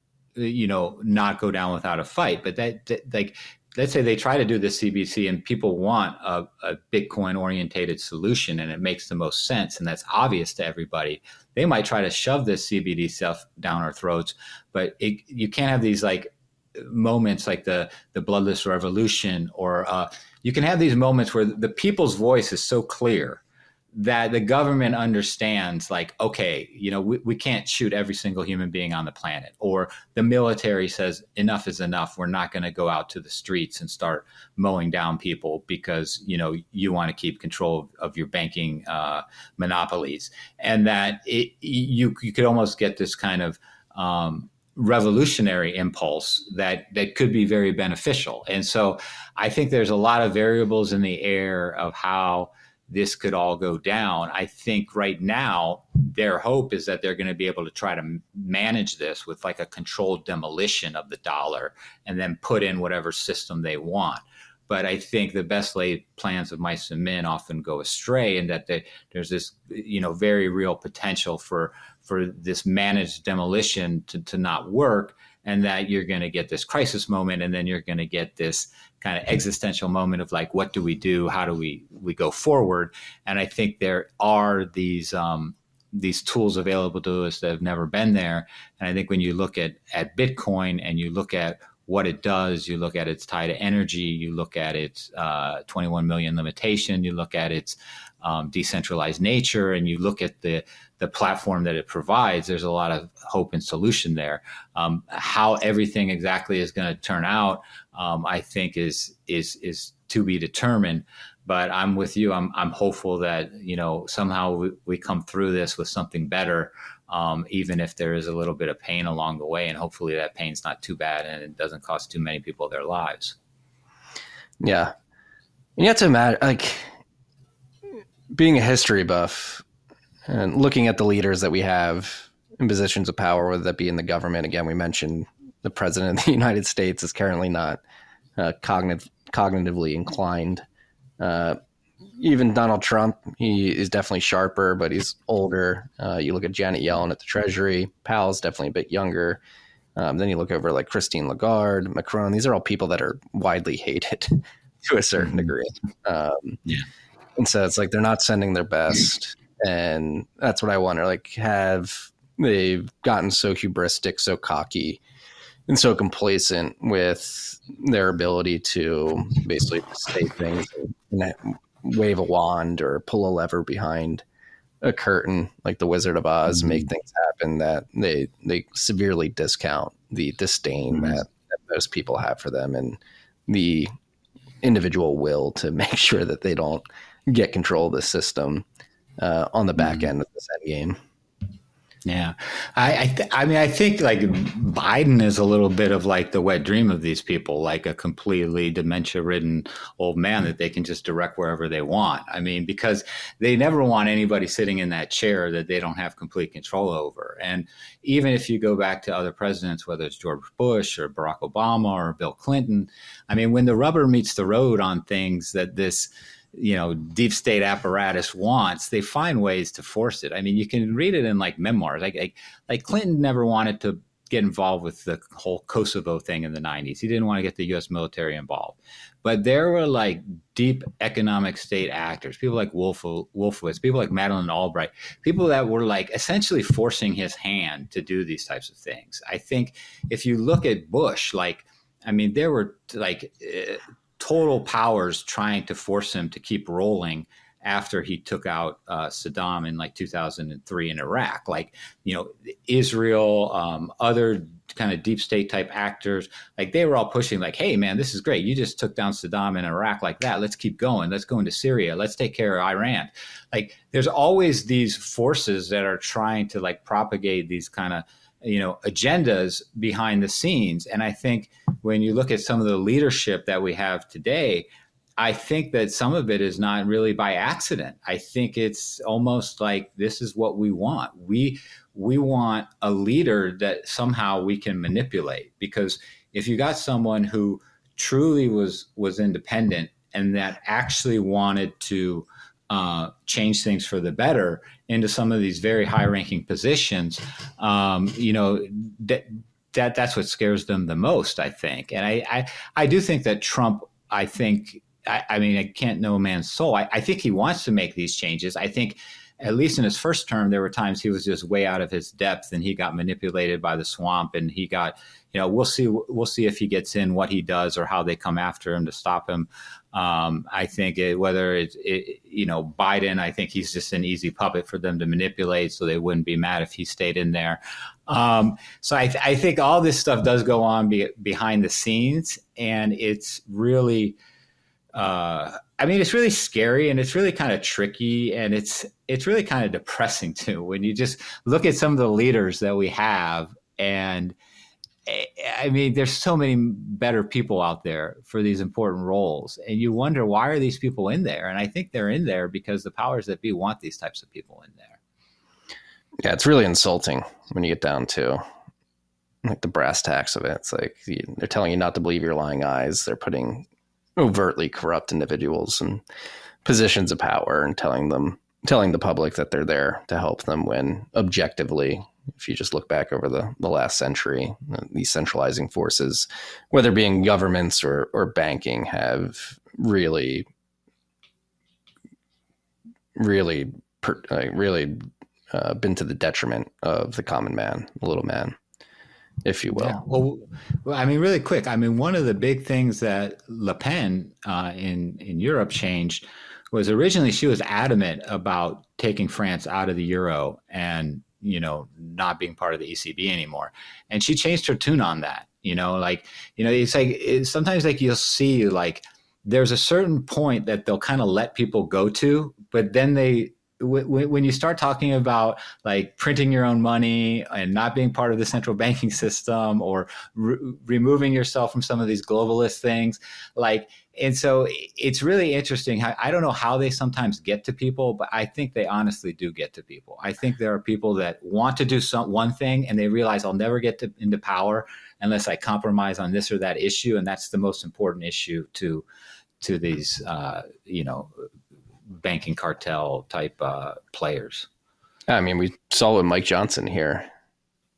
S8: you know, not go down without a fight, but that, that like. Let's say they try to do the C B D C and people want a, a Bitcoin orientated solution and it makes the most sense. And that's obvious to everybody. They might try to shove this C B D C stuff down our throats, but it, you can't have these like moments like the, the bloodless revolution, or uh, you can have these moments where the people's voice is so clear that the government understands, like, okay, you know, we, we can't shoot every single human being on the planet, or the military says enough is enough. We're not going to go out to the streets and start mowing down people because, you know, you want to keep control of, of your banking uh, monopolies, and that it, you, you could almost get this kind of um, revolutionary impulse that, that could be very beneficial. And so I think there's a lot of variables in the air of how this could all go down. I think right now their hope is that they're going to be able to try to manage this with like a controlled demolition of the dollar and then put in whatever system they want. But I think the best laid plans of mice and men often go astray, and that they, there's this, you know, very real potential for for this managed demolition to, to not work, and that you're going to get this crisis moment, and then you're going to get this kind of existential moment of like, what do we do? How do we we go forward? And I think there are these um, these tools available to us that have never been there. And I think when you look at at Bitcoin and you look at what it does, you look at its tie to energy, you look at its uh, twenty-one million limitation, you look at its um, decentralized nature, and you look at the the platform that it provides, there's a lot of hope and solution there. Um, how everything exactly is going to turn out, um, I think is is is to be determined. But I'm with you. I'm I'm hopeful that, you know, somehow we, we come through this with something better, um, even if there is a little bit of pain along the way, and hopefully that pain's not too bad and it doesn't cost too many people their lives.
S7: Yeah, and you have to imagine, like, being a history buff and looking at the leaders that we have in positions of power, whether that be in the government. Again, we mentioned the president of the United States is currently not uh, cognitive, cognitively inclined. Uh, even Donald Trump, he is definitely sharper, but he's older. Uh, you look at Janet Yellen at the Treasury. Powell's definitely a bit younger. Um, then you look over like Christine Lagarde, Macron. These are all people that are widely hated to a certain degree. Um,
S8: yeah.
S7: And so it's like they're not sending their best. And that's what I wonder. Like, have they've gotten so hubristic, so cocky, and so complacent with their ability to basically say things and wave a wand or pull a lever behind a curtain like the Wizard of Oz, mm-hmm. make things happen, that they they severely discount the disdain mm-hmm. that, that most people have for them and the individual will to make sure that they don't get control of the system uh, on the back end of this end game.
S8: Yeah. I I, th- I mean, I think like Biden is a little bit of like the wet dream of these people, like a completely dementia ridden old man that they can just direct wherever they want. I mean, because they never want anybody sitting in that chair that they don't have complete control over. And even if you go back to other presidents, whether it's George Bush or Barack Obama or Bill Clinton, I mean, when the rubber meets the road on things that this you know, deep state apparatus wants, they find ways to force it. I mean, you can read it in like memoirs. Like, like, like Clinton never wanted to get involved with the whole Kosovo thing in the nineties. He didn't want to get the U S military involved. But there were like deep economic state actors, people like Wolf, Wolfowitz, people like Madeleine Albright, people that were like essentially forcing his hand to do these types of things. I think if you look at Bush, like, I mean, there were like uh, total powers trying to force him to keep rolling after he took out uh, Saddam in like two thousand three in Iraq. Like, you know, Israel, um, other kind of deep state type actors, like they were all pushing like, hey, man, this is great. You just took down Saddam in Iraq like that. Let's keep going. Let's go into Syria. Let's take care of Iran. Like there's always these forces that are trying to like propagate these kind of, you know, agendas behind the scenes. And I think when you look at some of the leadership that we have today, I think that some of it is not really by accident. I think it's almost like this is what we want. We we want a leader that somehow we can manipulate, because if you got someone who truly was was independent and that actually wanted to uh, change things for the better into some of these very high-ranking positions, um, you know, that, that that's what scares them the most, I think. And I, I, I do think that Trump, I think, I, I mean, I can't know a man's soul. I, I think he wants to make these changes. I think at least in his first term, there were times he was just way out of his depth and he got manipulated by the swamp, and he got, you know, we'll see, we'll see if he gets in, what he does, or how they come after him to stop him. Um, I think it, whether it's, it, you know, Biden, I think he's just an easy puppet for them to manipulate, so they wouldn't be mad if he stayed in there. Um, so I, th- I think all this stuff does go on be- behind the scenes, and it's really, uh, I mean, it's really scary, and it's really kind of tricky, and it's it's really kind of depressing too when you just look at some of the leaders that we have. And I mean, there's so many better people out there for these important roles, and you wonder, why are these people in there? And I think they're in there because the powers that be want these types of people in there.
S7: Yeah, it's really insulting when you get down to like the brass tacks of it. It's like they're telling you not to believe your lying eyes. They're putting overtly corrupt individuals in positions of power and telling them, telling the public that they're there to help them, when objectively, if you just look back over the, the last century, these centralizing forces, whether being governments or, or banking, have really, really, per, like really uh, been to the detriment of the common man, the little man, if you will.
S8: Yeah. Well, well, I mean, really quick. I mean, one of the big things that Le Pen uh, in in Europe changed was originally she was adamant about taking France out of the euro and, you know, not being part of the E C B anymore. And she changed her tune on that. You know, like, you know, it's like it's sometimes like you'll see like there's a certain point that they'll kind of let people go to, but then they, when you start talking about like printing your own money and not being part of the central banking system, or re- removing yourself from some of these globalist things, like, and so it's really interesting how, I don't know how they sometimes get to people, but I think they honestly do get to people. I think there are people that want to do some one thing and they realize I'll never get to, into power unless I compromise on this or that issue. And that's the most important issue to, to these, uh, you know, banking cartel type uh, players.
S7: I mean, we saw with Mike Johnson here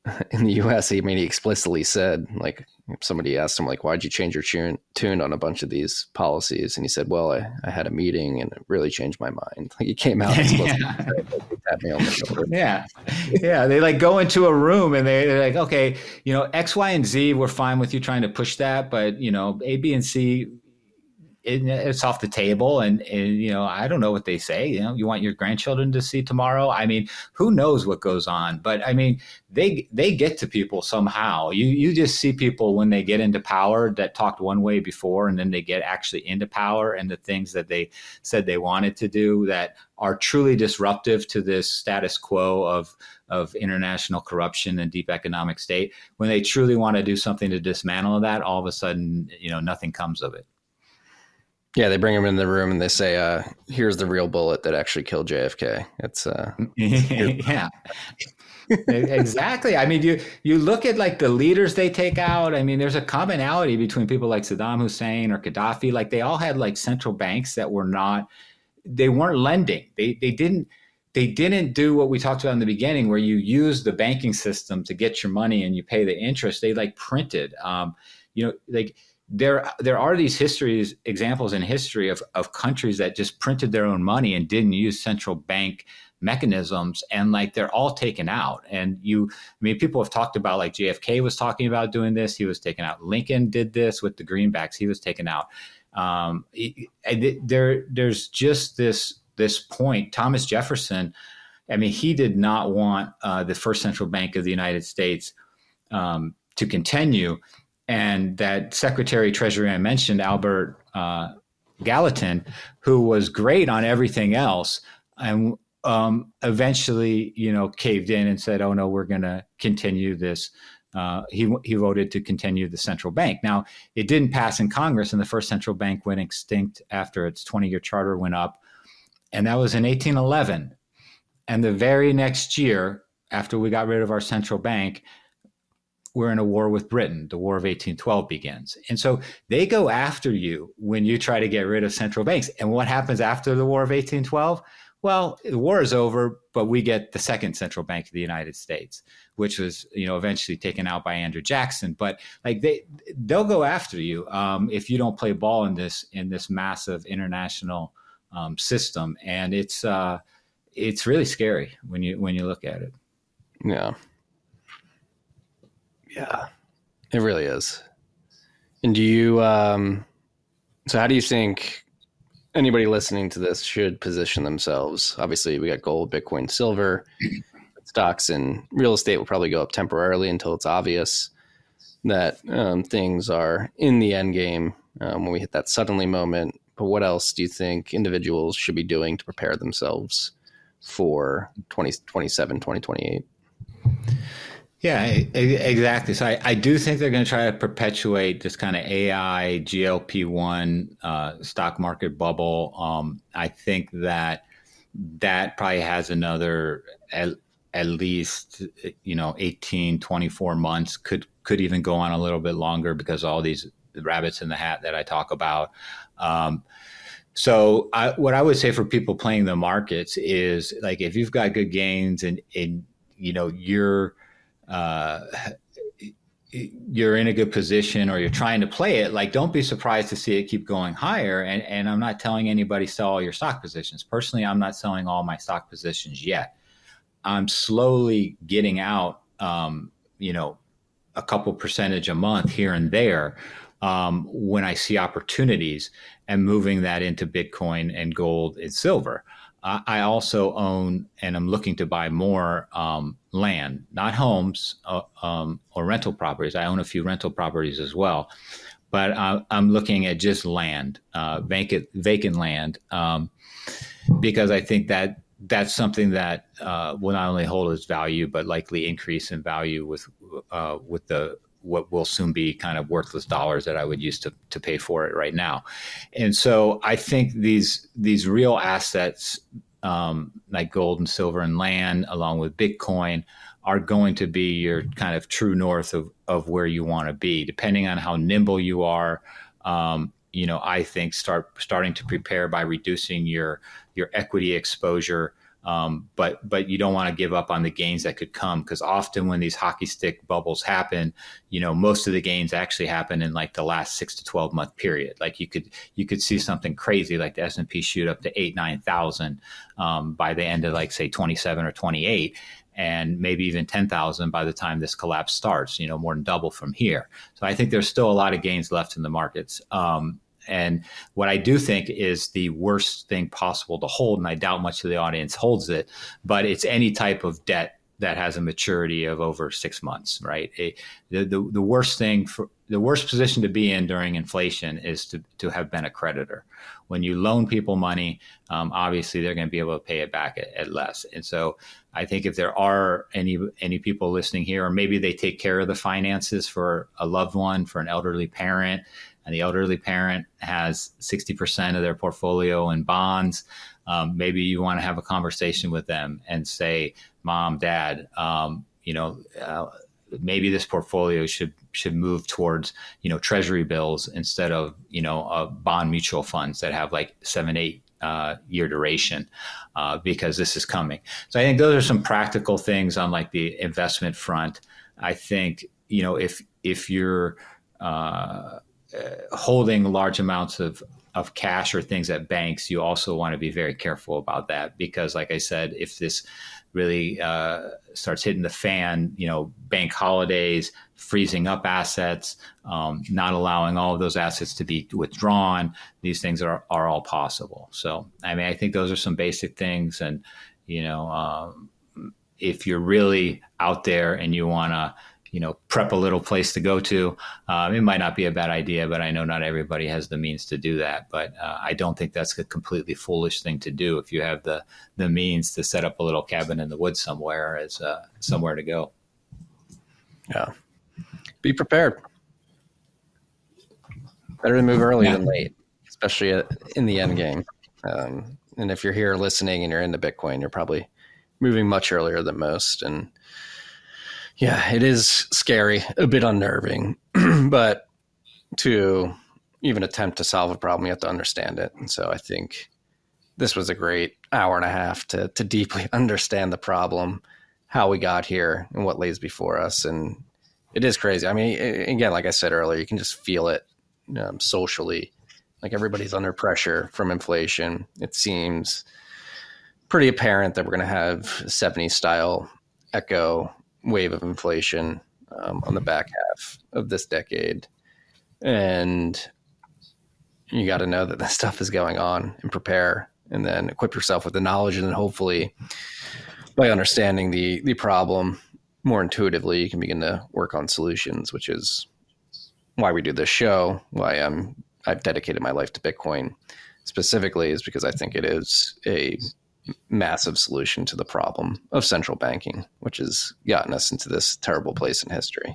S7: in the U S, I mean, he explicitly said, like, somebody asked him, like, why'd you change your tune, tune on a bunch of these policies? And he said, well, I, I had a meeting and it really changed my mind. Like, he came out and
S8: yeah.
S7: tapped me on the shoulder.
S8: Yeah. Yeah. They like go into a room and they, they're like, okay, you know, X, Y, and Z, we're fine with you trying to push that. But, you know, A, B, and C, it, it's off the table. And, and, you know, I don't know what they say. You know, you want your grandchildren to see tomorrow? I mean, who knows what goes on? But I mean, they they get to people somehow. You you just see people when they get into power that talked one way before, and then they get actually into power, and the things that they said they wanted to do that are truly disruptive to this status quo of of international corruption and deep economic state. When they truly want to do something to dismantle that, all of a sudden, you know, nothing comes of it.
S7: Yeah, they bring him in the room and they say, uh, here's the real bullet that actually killed J F K. It's uh
S8: yeah. Exactly. I mean, you you look at like the leaders they take out. I mean, there's a commonality between people like Saddam Hussein or Gaddafi. Like they all had like central banks that were not, they weren't lending. They they didn't they didn't do what we talked about in the beginning, where you use the banking system to get your money and you pay the interest. They like printed. Um, you know, like there there are these histories, examples in history of of countries that just printed their own money and didn't use central bank mechanisms, and like they're all taken out. And you, I mean, people have talked about, like J F K was talking about doing this. He was taken out. Lincoln did this with the greenbacks. He was taken out. Um, it, there, there's just this this point. Thomas Jefferson, I mean, he did not want uh, the first central bank of the United States um, to continue. And that Secretary of Treasury I mentioned, Albert uh, Gallatin, who was great on everything else, and um, eventually, you know, caved in and said, "Oh no, we're going to continue this." Uh, he he voted to continue the central bank. Now, it didn't pass in Congress, and the first central bank went extinct after its twenty-year charter went up, and that was in eighteen eleven. And the very next year, after we got rid of our central bank, we're in a war with Britain. The War of eighteen twelve begins. And so they go after you when you try to get rid of central banks. And what happens after the War of eighteen twelve? Well, the war is over, but we get the second central bank of the United States, which was, you know, eventually taken out by Andrew Jackson. But like they, they'll go after you um, if you don't play ball in this in this massive international um, system. And it's uh, it's really scary when you when you look at it.
S7: Yeah. Yeah, it really is. And do you, um, so how do you think anybody listening to this should position themselves? Obviously, we got gold, Bitcoin, silver, stocks, and real estate will probably go up temporarily until it's obvious that um, things are in the end game um, when we hit that suddenly moment. But what else do you think individuals should be doing to prepare themselves for twenty twenty-seven, twenty twenty-eight?
S8: Yeah, exactly. So I, I do think they're going to try to perpetuate this kind of A I, G L P one uh, stock market bubble. Um, I think that that probably has another at, at least, you know, eighteen, twenty-four months, could could even go on a little bit longer because all these rabbits in the hat that I talk about. Um, so I, what I would say for people playing the markets is, like, if you've got good gains and, and you know, you're Uh, you're in a good position or you're trying to play it, like, don't be surprised to see it keep going higher. And, and I'm not telling anybody sell all your stock positions. Personally, I'm not selling all my stock positions yet. I'm slowly getting out, um, you know, a couple percentage a month here and there um, when I see opportunities, and moving that into Bitcoin and gold and silver. Uh, I also own, and I'm looking to buy more um, land, not homes uh, um, or rental properties. I own a few rental properties as well, but uh, I'm looking at just land, uh, vacant vacant land, um, because I think that that's something that uh, will not only hold its value, but likely increase in value with uh, with the what will soon be kind of worthless dollars that I would use to to pay for it right now. And so I think these these real assets um, like gold and silver and land, along with Bitcoin, are going to be your kind of true north of, of where you want to be, depending on how nimble you are. Um, you know, I think start starting to prepare by reducing your your equity exposure Um, but but you don't want to give up on the gains that could come, because often when these hockey stick bubbles happen, you know, most of the gains actually happen in like the last six to twelve month period. Like you could you could see something crazy like the S and P shoot up to eight nine thousand um, by the end of like say twenty-seven or twenty-eight. And maybe even ten thousand by the time this collapse starts, you know, more than double from here. So I think there's still a lot of gains left in the markets. Um, and what I do think is the worst thing possible to hold, and I doubt much of the audience holds it, but it's any type of debt that has a maturity of over six months, right? It, the, the the worst thing for the worst position to be in during inflation is to to have been a creditor. When you loan people money, um, obviously they're going to be able to pay it back at, at less. And so I think if there are any any people listening here, or maybe they take care of the finances for a loved one, for an elderly parent, and the elderly parent has sixty percent of their portfolio in bonds, um, maybe you want to have a conversation with them and say, Mom, Dad, um, you know, uh, maybe this portfolio should should move towards, you know, treasury bills instead of, you know, uh, bond mutual funds that have like seven, eight uh, year duration, uh, because this is coming. So I think those are some practical things on like the investment front. I think, you know, if if you're uh, uh, holding large amounts of of cash or things at banks, you also want to be very careful about that, because like I said, if this really uh, starts hitting the fan, you know, bank holidays, freezing up assets, um, not allowing all of those assets to be withdrawn, these things are, are all possible. So, I mean, I think those are some basic things. And, you know, um, if you're really out there and you want to, you know, prep a little place to go to, um, it might not be a bad idea, but I know not everybody has the means to do that. But uh, I don't think that's a completely foolish thing to do if you have the the means to set up a little cabin in the woods somewhere as uh, somewhere to go.
S7: Yeah. Be prepared. Better to move early yeah. than late, especially in the end game. Um, and if you're here listening and you're into Bitcoin, you're probably moving much earlier than most. And yeah, it is scary, a bit unnerving, but to even attempt to solve a problem, you have to understand it. And so I think this was a great hour and a half to to deeply understand the problem, how we got here, and what lays before us. And it is crazy. I mean, again, like I said earlier, you can just feel it um, socially. Like everybody's under pressure from inflation. It seems pretty apparent that we're going to have seventies style echo wave of inflation um, on the back half of this decade. And you got to know that this stuff is going on and prepare, and then equip yourself with the knowledge. And then hopefully by understanding the, the problem more intuitively, you can begin to work on solutions, which is why we do this show, why I'm, I've dedicated my life to Bitcoin specifically, is because I think it is a massive solution to the problem of central banking, which has gotten us into this terrible place in history.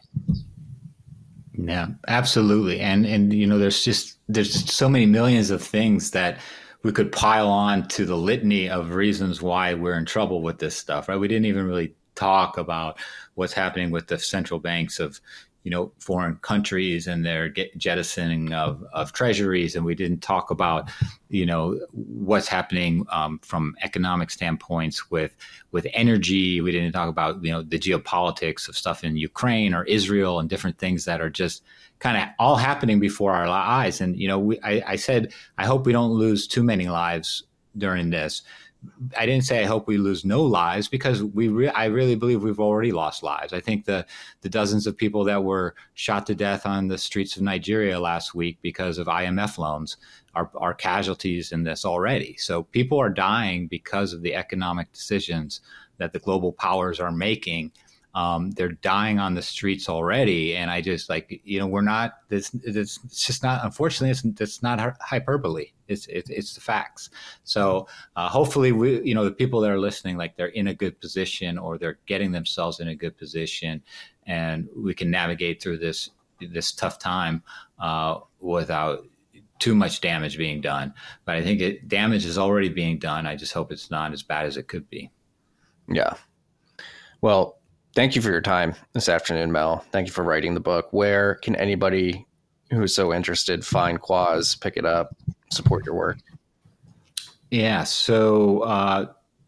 S8: Yeah, absolutely. And, and, you know, there's just, there's just so many millions of things that we could pile on to the litany of reasons why we're in trouble with this stuff, right? We didn't even really talk about what's happening with the central banks of, you know, foreign countries and their get jettisoning of, of treasuries. And we didn't talk about, you know, what's happening um, from economic standpoints with, with energy. We didn't talk about, you know, the geopolitics of stuff in Ukraine or Israel and different things that are just kind of all happening before our eyes. And, you know, we, I, I said, I hope we don't lose too many lives during this. I didn't say I hope we lose no lives, because we re- I really believe we've already lost lives. I think the the dozens of people that were shot to death on the streets of Nigeria last week because of I M F loans are, are casualties in this already. So people are dying because of the economic decisions that the global powers are making. Um, they're dying on the streets already. And I just like, you know, we're not, this, this it's just not, unfortunately, it's, it's not hyperbole. It's, it's, it's the facts. So uh, hopefully we, you know, the people that are listening, like they're in a good position, or they're getting themselves in a good position, and we can navigate through this, this tough time uh, without too much damage being done. But I think it, damage is already being done. I just hope it's not as bad as it could be.
S7: Yeah. Well, thank you for your time this afternoon, Mel. Thank you for writing the book. Where can anybody who's so interested find Quoz, pick it up, support your work?
S8: Yeah, so uh,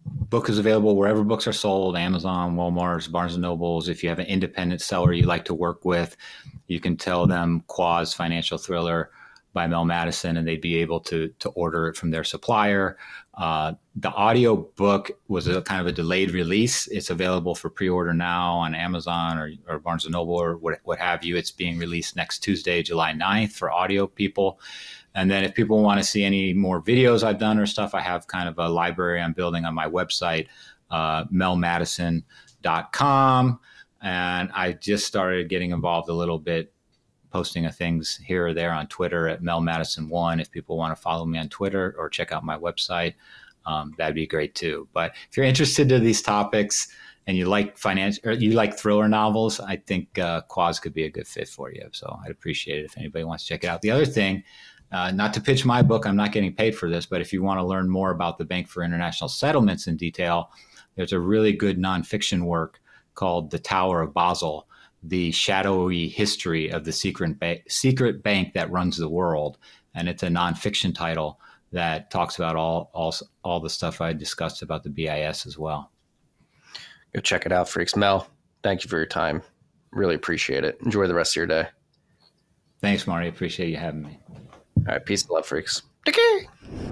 S8: book is available wherever books are sold, Amazon, Walmart, Barnes and Nobles. If you have an independent seller you like to work with, you can tell them Quaz Financial Thriller by Mel Madison, and they'd be able to to order it from their supplier. Uh, the audio book was a kind of a delayed release. It's available for pre-order now on Amazon or, or Barnes and Noble or what, what have you. It's being released next Tuesday, July ninth for audio people. And then if people want to see any more videos I've done or stuff, I have kind of a library I'm building on my website, uh, mel madison dot com. And I just started getting involved a little bit, posting of things here or there on Twitter at Mel Madison one. If people want to follow me on Twitter or check out my website, um, that'd be great too. But if you're interested in these topics and you like finance or you like thriller novels, I think uh, Quaz could be a good fit for you. So I'd appreciate it if anybody wants to check it out. The other thing, uh, not to pitch my book, I'm not getting paid for this, but if you want to learn more about the Bank for International Settlements in detail, there's a really good nonfiction work called The Tower of Basel, the shadowy history of the secret, ba- secret bank that runs the world. And it's a nonfiction title that talks about all, all, all the stuff I discussed about the B I S as well.
S7: Go check it out, freaks. Mel, thank you for your time. Really appreciate it. Enjoy the rest of your day.
S8: Thanks, Marty. Appreciate you having me.
S7: All right. Peace and love, freaks. Take care.